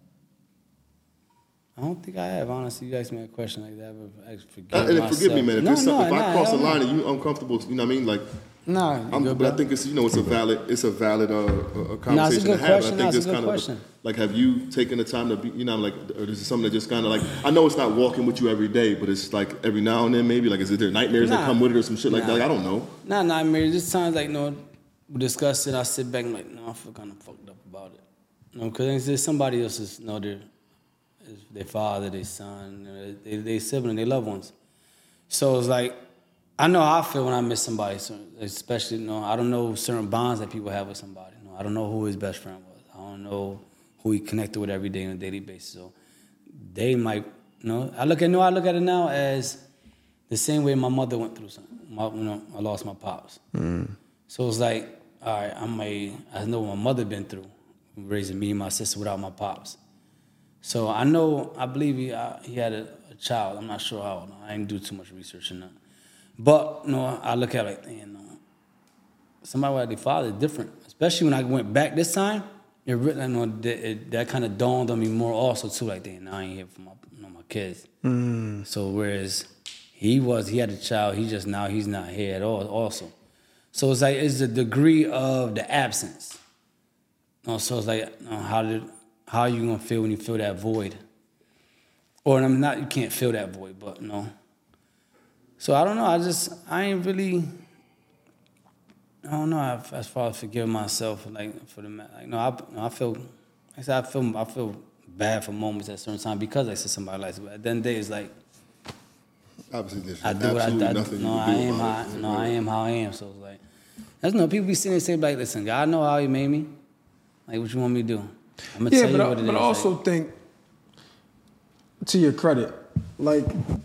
I don't think I have, honestly. You asked me a question like that, but I forgive myself. Forgive me, man. If I cross the line and you're uncomfortable, you know what I mean? Like, but I think it's a valid conversation to have. I think it's kind of like, have you taken the time to be, like, or is it something that just kind of like, I know it's not walking with you every day, but it's like every now and then maybe, like, is there nightmares that come with it or some shit like that? Like, I don't know. Not nightmares. Just times like, we discuss it, I sit back and like, I feel kind of fucked up about it. Because there's somebody else's, their father, their son, their sibling, their loved ones. So it's like, I know how I feel when I miss somebody, especially, I don't know certain bonds that people have with somebody. I don't know who his best friend was. I don't know who he connected with every day on a daily basis. So they might, I look at it now as the same way my mother went through something. I lost my pops. So it's like, all right, I know what my mother been through, raising me and my sister without my pops. So I believe he had a child. I'm not sure how. I didn't do too much research on that. But, I look at it like, somebody without their father is different. Especially when I went back this time, it really, that kind of dawned on me more also too, like, now I ain't here for my kids. So whereas he had a child, he's not here at all also. So it's like, it's the degree of the absence. So it's like, how are you gonna feel when you feel that void? Or you can't feel that void, but So I don't know. I ain't really. I don't know as far as forgiving myself, like for the I feel. I said I feel bad for moments at certain times because I said somebody likes it. But at the end of the day, it's like. Obviously, there's I do absolutely what nothing. I am how I am. So it's like, people be sitting and say like, listen, God know how He made me. Like, what you want me to do? I'm gonna tell you what it is. But I also think, to your credit, like,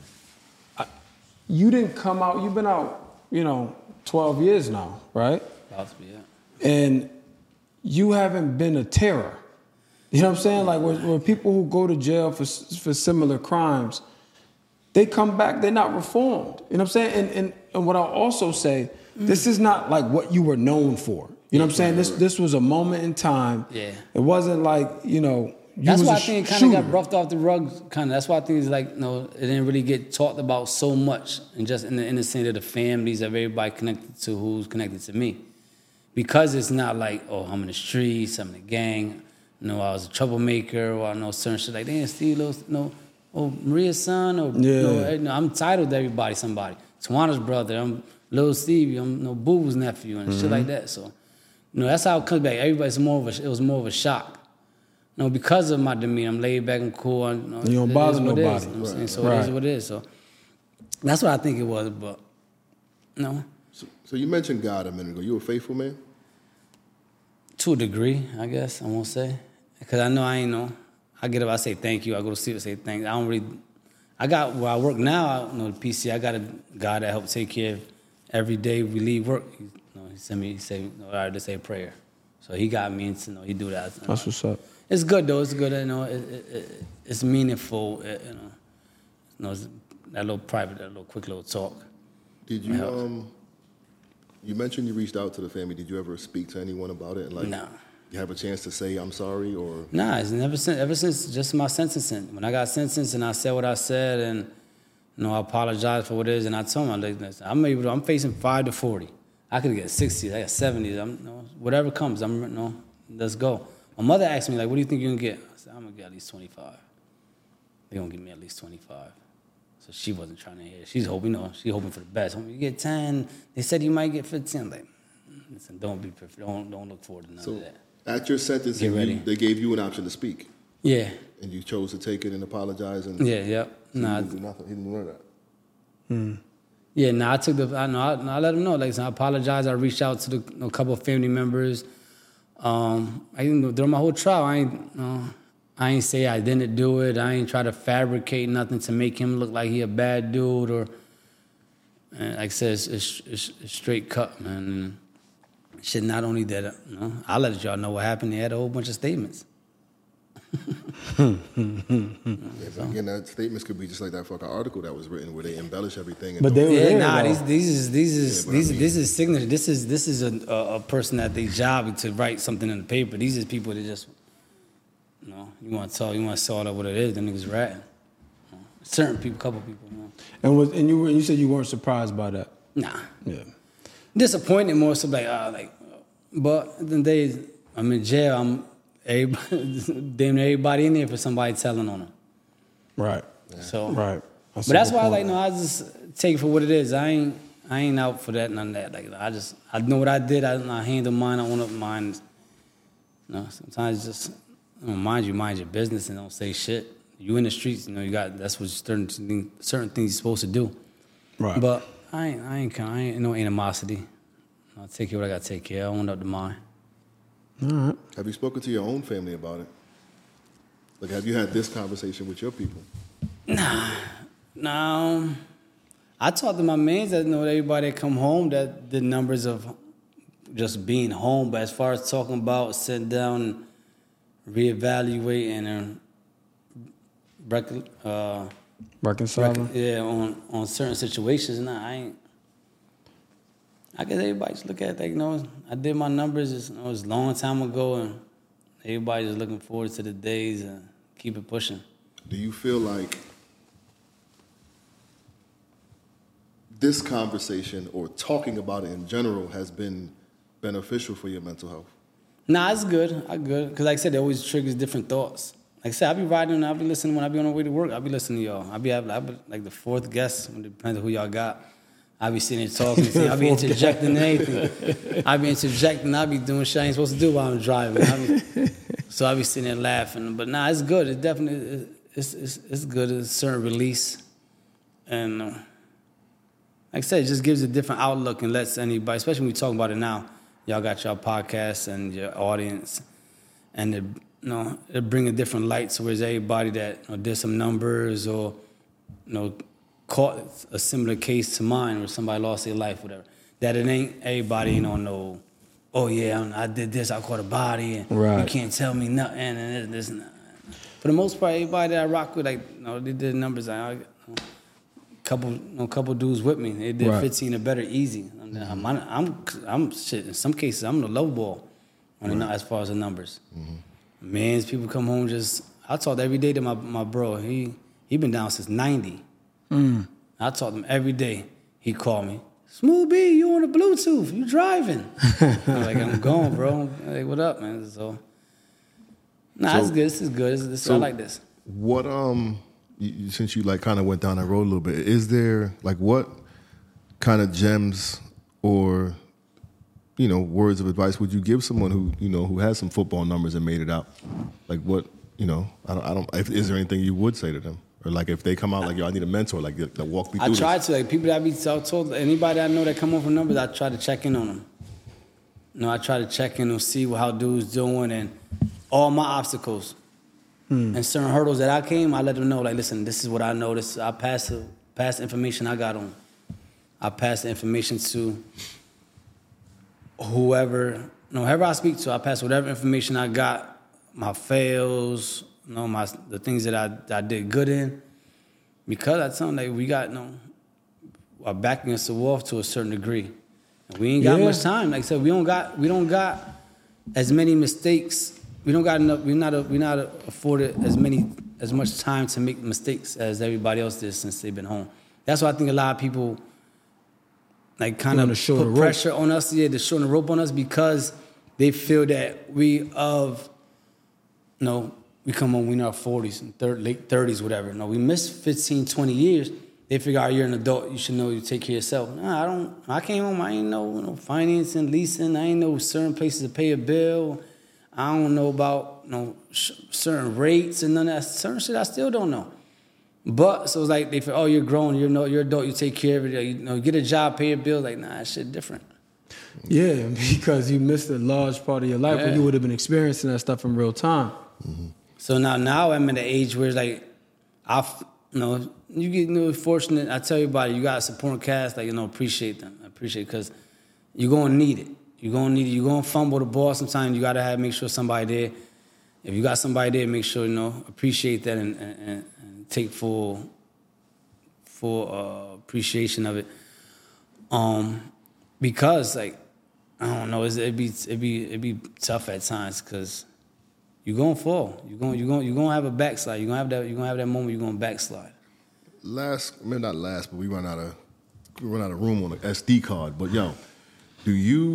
you didn't come out. You've been out, 12 years now, right? About to be, yeah. And you haven't been a terror. You know what I'm saying? Like, where people who go to jail for similar crimes, they come back, they're not reformed. You know what I'm saying? And what I'll also say, this is not like what you were known for. You know what I'm saying? This was a moment in time. Yeah. It wasn't like, that's why I think it kind of got roughed off the rug. That's why I think it's like, it didn't really get talked about so much, and just in the sense of the families of everybody connected to who's connected to me, because it's not like, I'm in the streets, I'm in the gang, I was a troublemaker, or I know certain shit like, damn, Steve, Maria's son, or I'm titled to everybody, somebody. Tawana's brother, I'm Lil Stevie, I'm Boo's nephew, and shit like that. So, that's how it comes back. It was more of a shock. Because of my demeanor, I'm laid back and cool. You don't bother nobody. So it is what it is. So that's what I think it was, but no. So you mentioned God a minute ago. You a faithful man? To a degree, I guess, I won't say. Because I know I ain't know. I get up, I say thank you. I go to sleep, I say thank you. I got where I work now, the PC, I got a guy that helps take care of every day we leave work. He sent me, he said, all right, let's say a prayer. So he got me into, he do that. That's what's up. It's good though. It's good. It's meaningful. It's that little private, that little quick little talk. Did you you mentioned you reached out to the family. Did you ever speak to anyone about it? No. you have a chance to say I'm sorry or? Nah, it's ever since just my sentencing. When I got sentenced and I said what I said and I apologize for what it is, and I told him, I'm facing 5 to 40. I could get 60, I got 70. Whatever comes, let's go. My mother asked me, like, what do you think you're gonna get? I said, I'm gonna get at least 25. They're gonna give me at least 25. So she wasn't trying to hear. She's hoping, she's hoping for the best. You get 10. They said you might get 15. I'm like, listen, don't be perfect. Don't look forward to none of that. At your sentencing, they gave you an option to speak. Yeah. And you chose to take it and apologize. And yeah. So he didn't do nothing. He didn't do that. Yeah, I took I let him know. Like, I apologize. I reached out to a couple of family members. During my whole trial, I ain't say I didn't do it. I ain't try to fabricate nothing to make him look like he a bad dude or. And like I said, it's straight cut, man. Shit, not only that, I let y'all know what happened. They had a whole bunch of statements. Again, that statements could be just like that fucking article that was written where they embellish everything. But they were there, these is signature. This is a person that they job to write something in the paper. These is people that just, you want to sort out what it is. Them niggas ratting. Certain people, couple people. And you said you weren't surprised by that. Nah. Yeah. Disappointed more so but the days I'm in jail. Damn near everybody in there for somebody telling on them. Right. Yeah. So. Right. But that's why I just take it for what it is. I ain't out for that, none of that. Like, I know what I did. I handle mine. I own up mine. Sometimes just mind your business and don't say shit. You in the streets, that's what certain things you're supposed to do. Right. But I ain't no animosity. I'll take care of what I got to take care of. I own up to mine. All right. Have you spoken to your own family about it? Like, have you had this conversation with your people? Nah. No. I talked to my mans that everybody that come home, that the numbers of just being home. But as far as talking about sitting down and reevaluating and reconciling? on certain situations, I ain't. I guess everybody just look at it I did my numbers, it was a long time ago, and everybody just looking forward to the days and keep it pushing. Do you feel like this conversation or talking about it in general has been beneficial for your mental health? Nah, it's good. Because like I said, it always triggers different thoughts. Like I said, I'll be riding and I'll be listening when I be on the way to work. I'll be listening to y'all. I'll be like the fourth guest, depending on who y'all got. I'll be sitting there talking. I'll be interjecting anything. I'll be interjecting. I'll be doing shit I ain't supposed to do while I'm driving. So I'll be sitting there laughing. But it's good. It definitely, it's good. It's a certain release. And like I said, it just gives a different outlook and lets anybody, especially when we talk about it now, y'all got your podcasts and your audience, and it bring a different light. So there's everybody that did some numbers or caught a similar case to mine where somebody lost their life, whatever. That it ain't everybody know. Oh yeah, I did this. I caught a body, and right. You can't tell me nothing. And this. For the most part, everybody that I rock with, they did numbers. Couple dudes with me. They did 15 or better easy. I'm shit. In some cases, I'm the low ball as far as the numbers. Mm-hmm. Man's people come home I talk every day to my bro. He been down since 90. I talk to him every day. He called me. Smooth B, you on the Bluetooth? You driving? I'm like, I'm going, bro. Hey, what up, man? So, it's good. This is good. I like this. What since you kind of went down that road a little bit, is there what kind of gems or words of advice would you give someone who has some football numbers and made it out? Like what is there anything you would say to them? Or if they come out yo, I need a mentor, walk me through this. I try to, people that I be told, anybody I know that come home from numbers, I try to check in on them. I try to check in and see how dude's doing and all my obstacles. And certain hurdles that I came, I let them know, listen, this is what I know. I pass the information I got on. I pass the information to whoever I speak to. I pass whatever information I got, my fails, the things that I did good in, because I tell them we got our back against the wall to a certain degree. And we ain't got much time. Like I said, we don't got as many mistakes. We don't got enough. We're not afforded as much time to make mistakes as everybody else did since they've been home. That's why I think a lot of people like kind of put pressure on us, to shorten the rope on us because they feel that we come home, we in our 40s and late 30s, whatever. No, we missed 15, 20 years. They figure out you're an adult, you should know you take care of yourself. Nah, I came home, I ain't know no financing, leasing, I ain't know certain places to pay a bill. I don't know about certain rates and none of that. Certain shit I still don't know. But so it's like they feel, you're grown, you're adult, you take care of it. You get a job, pay your bills. Like, nah, that shit different. Yeah, because you missed a large part of your life when you would have been experiencing that stuff in real time. Mm-hmm. So now I'm at the age where it's like, you get fortunate. I tell everybody, you got a supporting cast, appreciate them. I appreciate because you're gonna need it. You're gonna fumble the ball sometimes. You gotta make sure somebody there. If you got somebody there, make sure appreciate that and take full appreciation of it. Because I don't know, it'd be tough at times because you're gonna fall. You're gonna have a backslide. You're gonna have that moment. You're gonna backslide. Not last, but we run out of room on the SD card. But do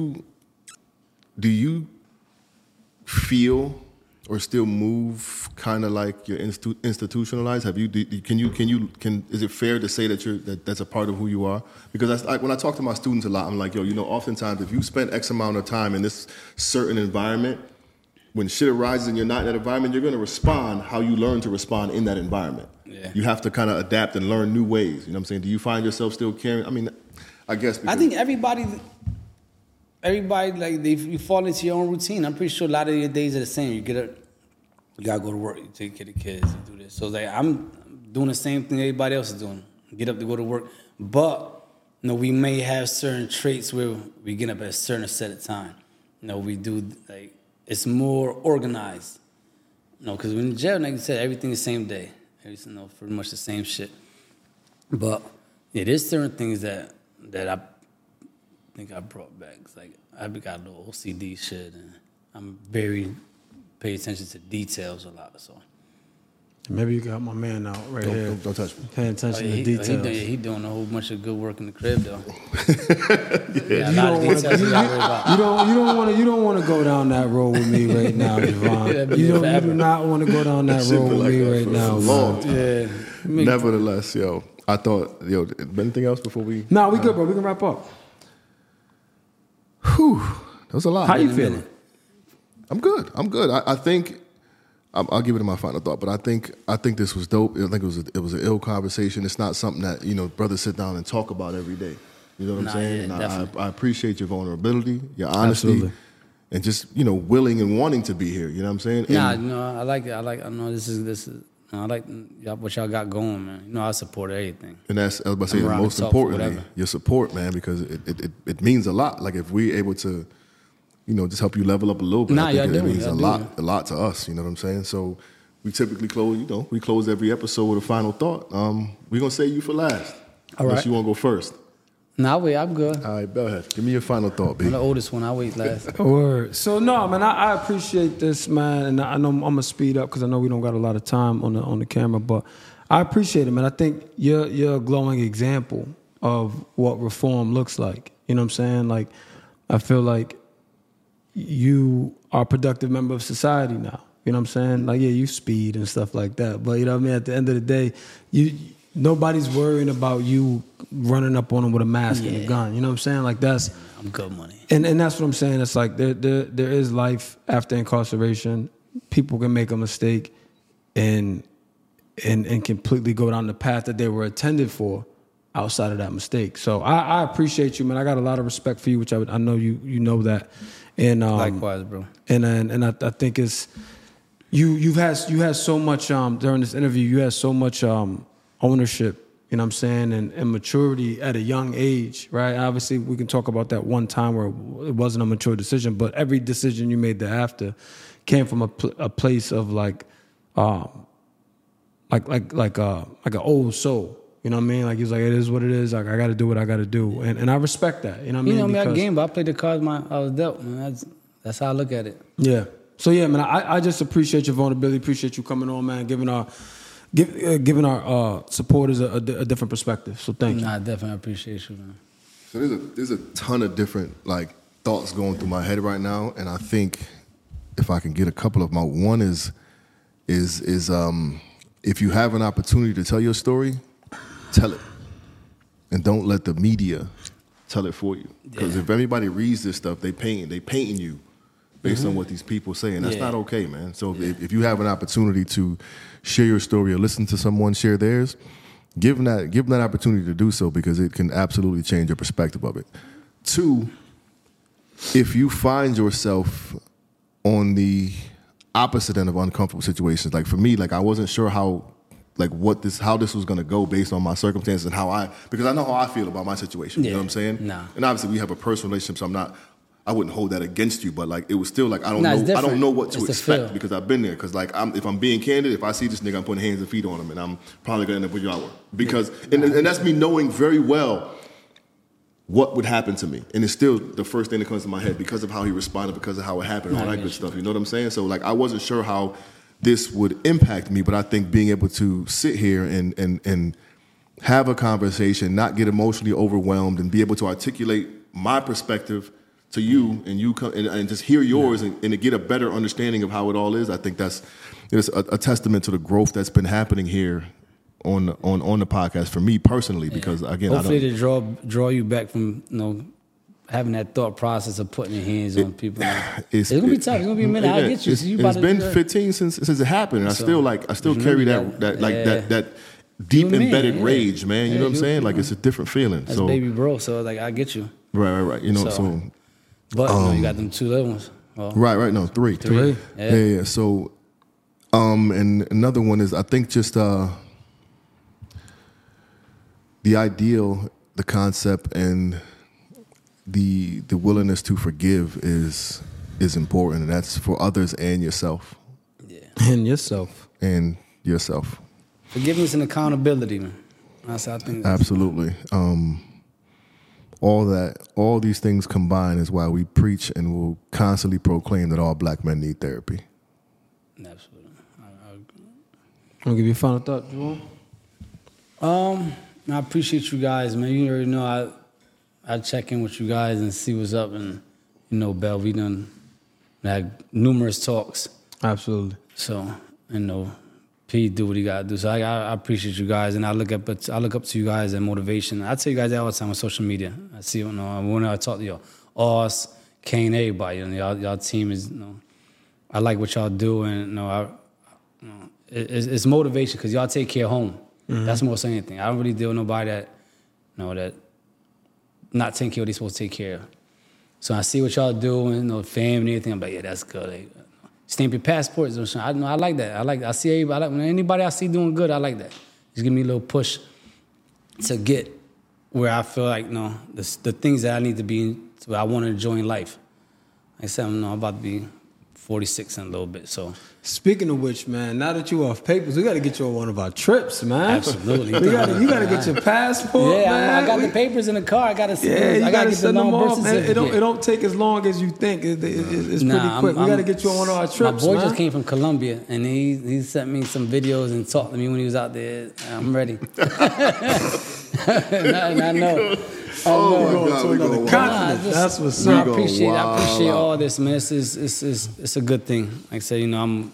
you feel or still move kind of like you're institutionalized? Is it fair to say that that's a part of who you are? Because when I talk to my students a lot, I'm like, oftentimes if you spend X amount of time in this certain environment, when shit arises and you're not in that environment, you're going to respond how you learn to respond in that environment. Yeah. You have to kind of adapt and learn new ways. You know what I'm saying? Do you find yourself still caring? I mean, I guess. I think everybody you fall into your own routine. I'm pretty sure a lot of your days are the same. You get up, you gotta go to work, you take care of the kids, you do this. So I'm doing the same thing everybody else is doing. Get up to go to work. But we may have certain traits where we get up at a certain set of time. We do it's more organized. Because when in jail, like you said, everything the same day. Everything, pretty much the same shit. But there's certain things that I think I brought back. It's like I've got a little OCD shit, and I'm very pay attention to details a lot. So maybe you got my man out here. Don't touch me. Paying attention to details. He doing a whole bunch of good work in the crib though. You don't want to go down that road with me right now, Javon. You do not want to go down that road with me right now. Yeah. Nevertheless, I thought, anything else before we? No, we good, bro. We can wrap up. Whew, that was a lot. How you feeling? I'm good. I think I'll give it to my final thought, but I think this was dope. I think it was an ill conversation. It's not something that brothers sit down and talk about every day. You know what I'm saying? Yeah, and I appreciate your vulnerability, your honesty, and just willing and wanting to be here. You know what I'm saying? I like it. I know this is. I like what y'all got going, man. I support everything. And that's, I was about to say, most importantly, your support, man, because it means a lot. Like if we're able to, just help you level up a little bit, I think it means a lot to us. You know what I'm saying? So we typically close every episode with a final thought. We're gonna say you for last. All right. Unless you want to go first. No, wait, I'm good. All right, go ahead. Give me your final thought, B. I'm the oldest one. I'll wait last. Word. So, no, man, I appreciate this, man. And I know I'm going to speed up because I know we don't got a lot of time on the camera. But I appreciate it, man. I think you're a glowing example of what reform looks like. You know what I'm saying? Like, I feel like you are a productive member of society now. You know what I'm saying? Like, you speed and stuff like that. But, you know what I mean? At the end of the day, nobody's worrying about you running up on them with a mask and a gun. You know what I'm saying? Like I'm good money. And that's what I'm saying. It's like there is life after incarceration. People can make a mistake and completely go down the path that they were intended for outside of that mistake. So I appreciate you, man. I got a lot of respect for you, which I know you know that. And likewise, bro. And I think it's you had so much during this interview. You had so much ownership, you know what I'm saying, and maturity at a young age, right? Obviously, we can talk about that one time where it wasn't a mature decision, but every decision you made thereafter came from a place of like an old soul. You know what I mean? Like he's like, it is what it is. Like I got to do what I got to do, and I respect that. You know what I mean? I game, but I played the cards I was dealt. Man. That's how I look at it. Yeah. So yeah, man, I just appreciate your vulnerability. Appreciate you coming on, man. Giving our supporters a different perspective. So thank you. Nah, I definitely appreciate you, man. So there's a ton of different like thoughts going through my head right now, and I think if I can get a couple of my one is if you have an opportunity to tell your story, tell it, and don't let the media tell it for you. Because if everybody reads this stuff, they painting you based on what these people say, and that's not okay, man. So if you have an opportunity to share your story or listen to someone share theirs, give them that opportunity to do so, because it can absolutely change your perspective of it. 2, if you find yourself on the opposite end of uncomfortable situations, like for me, like I wasn't sure how this was gonna go based on my circumstances and because I know how I feel about my situation. You know what I'm saying? Nah. And obviously we have a personal relationship, so I wouldn't hold that against you, but like it was still like I don't know what to expect, because I've been there. Because like if I'm being candid, if I see this nigga, I'm putting hands and feet on him, and I'm probably gonna end up with y'all. Because and that's me knowing very well what would happen to me, and it's still the first thing that comes to my head because of how he responded, because of how it happened, all that good stuff. You know what I'm saying? So like I wasn't sure how this would impact me, but I think being able to sit here and have a conversation, not get emotionally overwhelmed, and be able to articulate my perspective to you, and you come and just hear yours, and to get a better understanding of how it all is. I think it's a testament to the growth that's been happening here on the podcast for me personally, because again, hopefully to draw you back from having that thought process of putting your hands on people. It's gonna be tough. It's gonna be a minute. I get you. It's been 15 since it happened, and I still carry that deep embedded rage, man. You know what I'm saying? Like it's a different feeling. That's baby bro. So like I get you. Right. You know, so but you got them 2 little ones. Well, right. No, 3. Yeah. So, and another one is I think just the ideal, the concept, and the willingness to forgive is important, and that's for others and yourself. Yeah. And yourself. Forgiveness and accountability, man. I think absolutely. All these things combined is why we preach and will constantly proclaim that all black men need therapy. Absolutely. I'll give you a final thought, Jerome. I appreciate you guys, man. You already know I check in with you guys and see what's up, and Bell, we done had numerous talks. Absolutely. So P do what he got to do. So I appreciate you guys, and I look up to you guys and motivation. I tell you guys that all the time on social media. I see, when I talk to y'all, Oz, Kane, everybody, y'all team is, I like what y'all do, and it's motivation because y'all take care of home. Mm-hmm. That's more than anything. I don't really deal with nobody that not taking care of what they supposed to take care of. So I see what y'all doing, family and everything. I'm like, yeah, that's good. Like, stamp your passports. I like that. I see everybody. When anybody I see doing good, I like that. Just give me a little push to get where I feel like the things that I need to be, where I want to enjoy in life. Like I said, I'm about to be 46 in a little bit. So speaking of which, man, now that you off papers, we got to get you on one of our trips, man. Absolutely. you got to get your passport. Yeah, man. I got the papers in the car. I got to I got to send them off, man. It don't take as long as you think. It's pretty quick. We got to get you on one of our trips. My boy just came from Colombia, and he sent me some videos and talked to me when he was out there. I'm ready. I know. Oh, my God, to another continent. That's what's up. I appreciate all this, man. It's a good thing. Like I said, I'm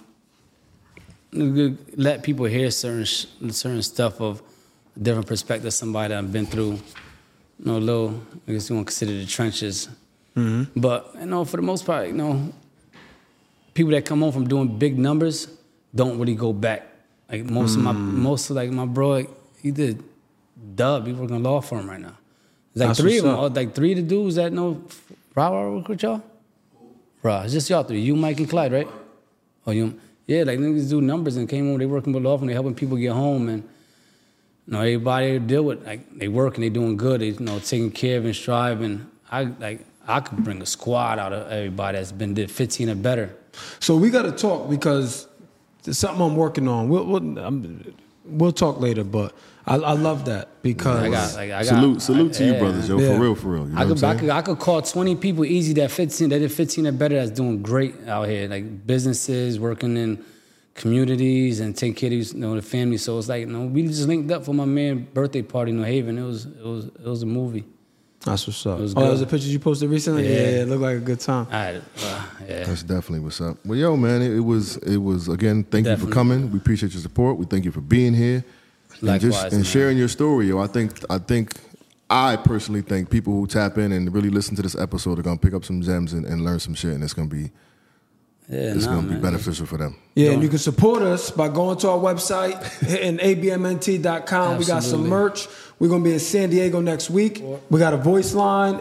let people hear certain stuff of a different perspective. Somebody that I've been through, a little. I guess you want to consider the trenches. Mm-hmm. But for the most part, people that come home from doing big numbers don't really go back. Like most of my bro, he did dub. He working law firm right now. It's like 3 of them. Like 3 of the dudes that know Rob work with y'all? Bro, it's just y'all 3. You, Mike, and Clyde, right? Oh, you? Yeah, like niggas do numbers and came home. They working with law firm. They helping people get home, and everybody they deal with, like they working, they doing good. They taking care of and striving. I could bring a squad out of everybody that's did 15 or better. So we got to talk because there's something I'm working on. we'll talk later, but I love that because I got salute to you yeah. brothers, yo, Yeah. for real. You know what I'm saying? I could call 20 people easy that 15, that did 15 or better that's doing great out here. Like businesses, working in communities and take care of the family. So it's like, we just linked up for my man's birthday party in New Haven. It was a movie. That's what's up. It was Oh, good. those are pictures you posted recently? Yeah. Yeah, it looked like a good time. Yeah. That's definitely what's up. Well, yo, man, it was again. Thank you for Definitely. coming. We appreciate your support. We thank you for being here Likewise, and man. sharing your story. Yo, I personally think people who tap in and really listen to this episode are gonna pick up some gems and learn some shit, and it's gonna be man. beneficial for them. Yeah, and you can support us by going to our website, hitting abmnt.com. We got some Absolutely. merch. We're going to be in San Diego next week. We got a voice line,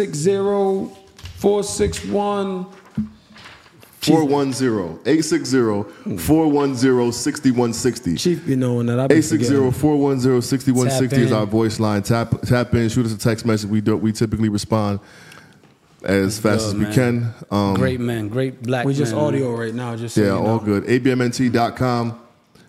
860-461. 410-860-410-6160. Chief be knowing that. I be forgetting. 860-410-6160 is Tap in. our voice line. Tap in, shoot us a text message. We typically respond as fast as we man. can. Great man, great black We just man. audio right now, just so Yeah, you know. all good. abmnt.com.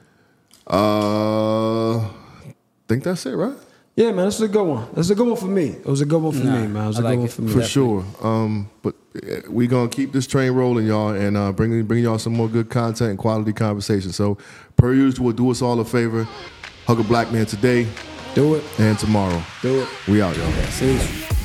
Think that's it, right? Yeah, man, this is a good one. This is a good one for me. It was a good one for me, man. It was a I like good one it. for me. For sure. But we gonna keep this train rolling, y'all, and bring y'all some more good content and quality conversation. So, per usual, do us all a favor. Hug a black man today Do it. and tomorrow. Do it. We out, y'all. Peace.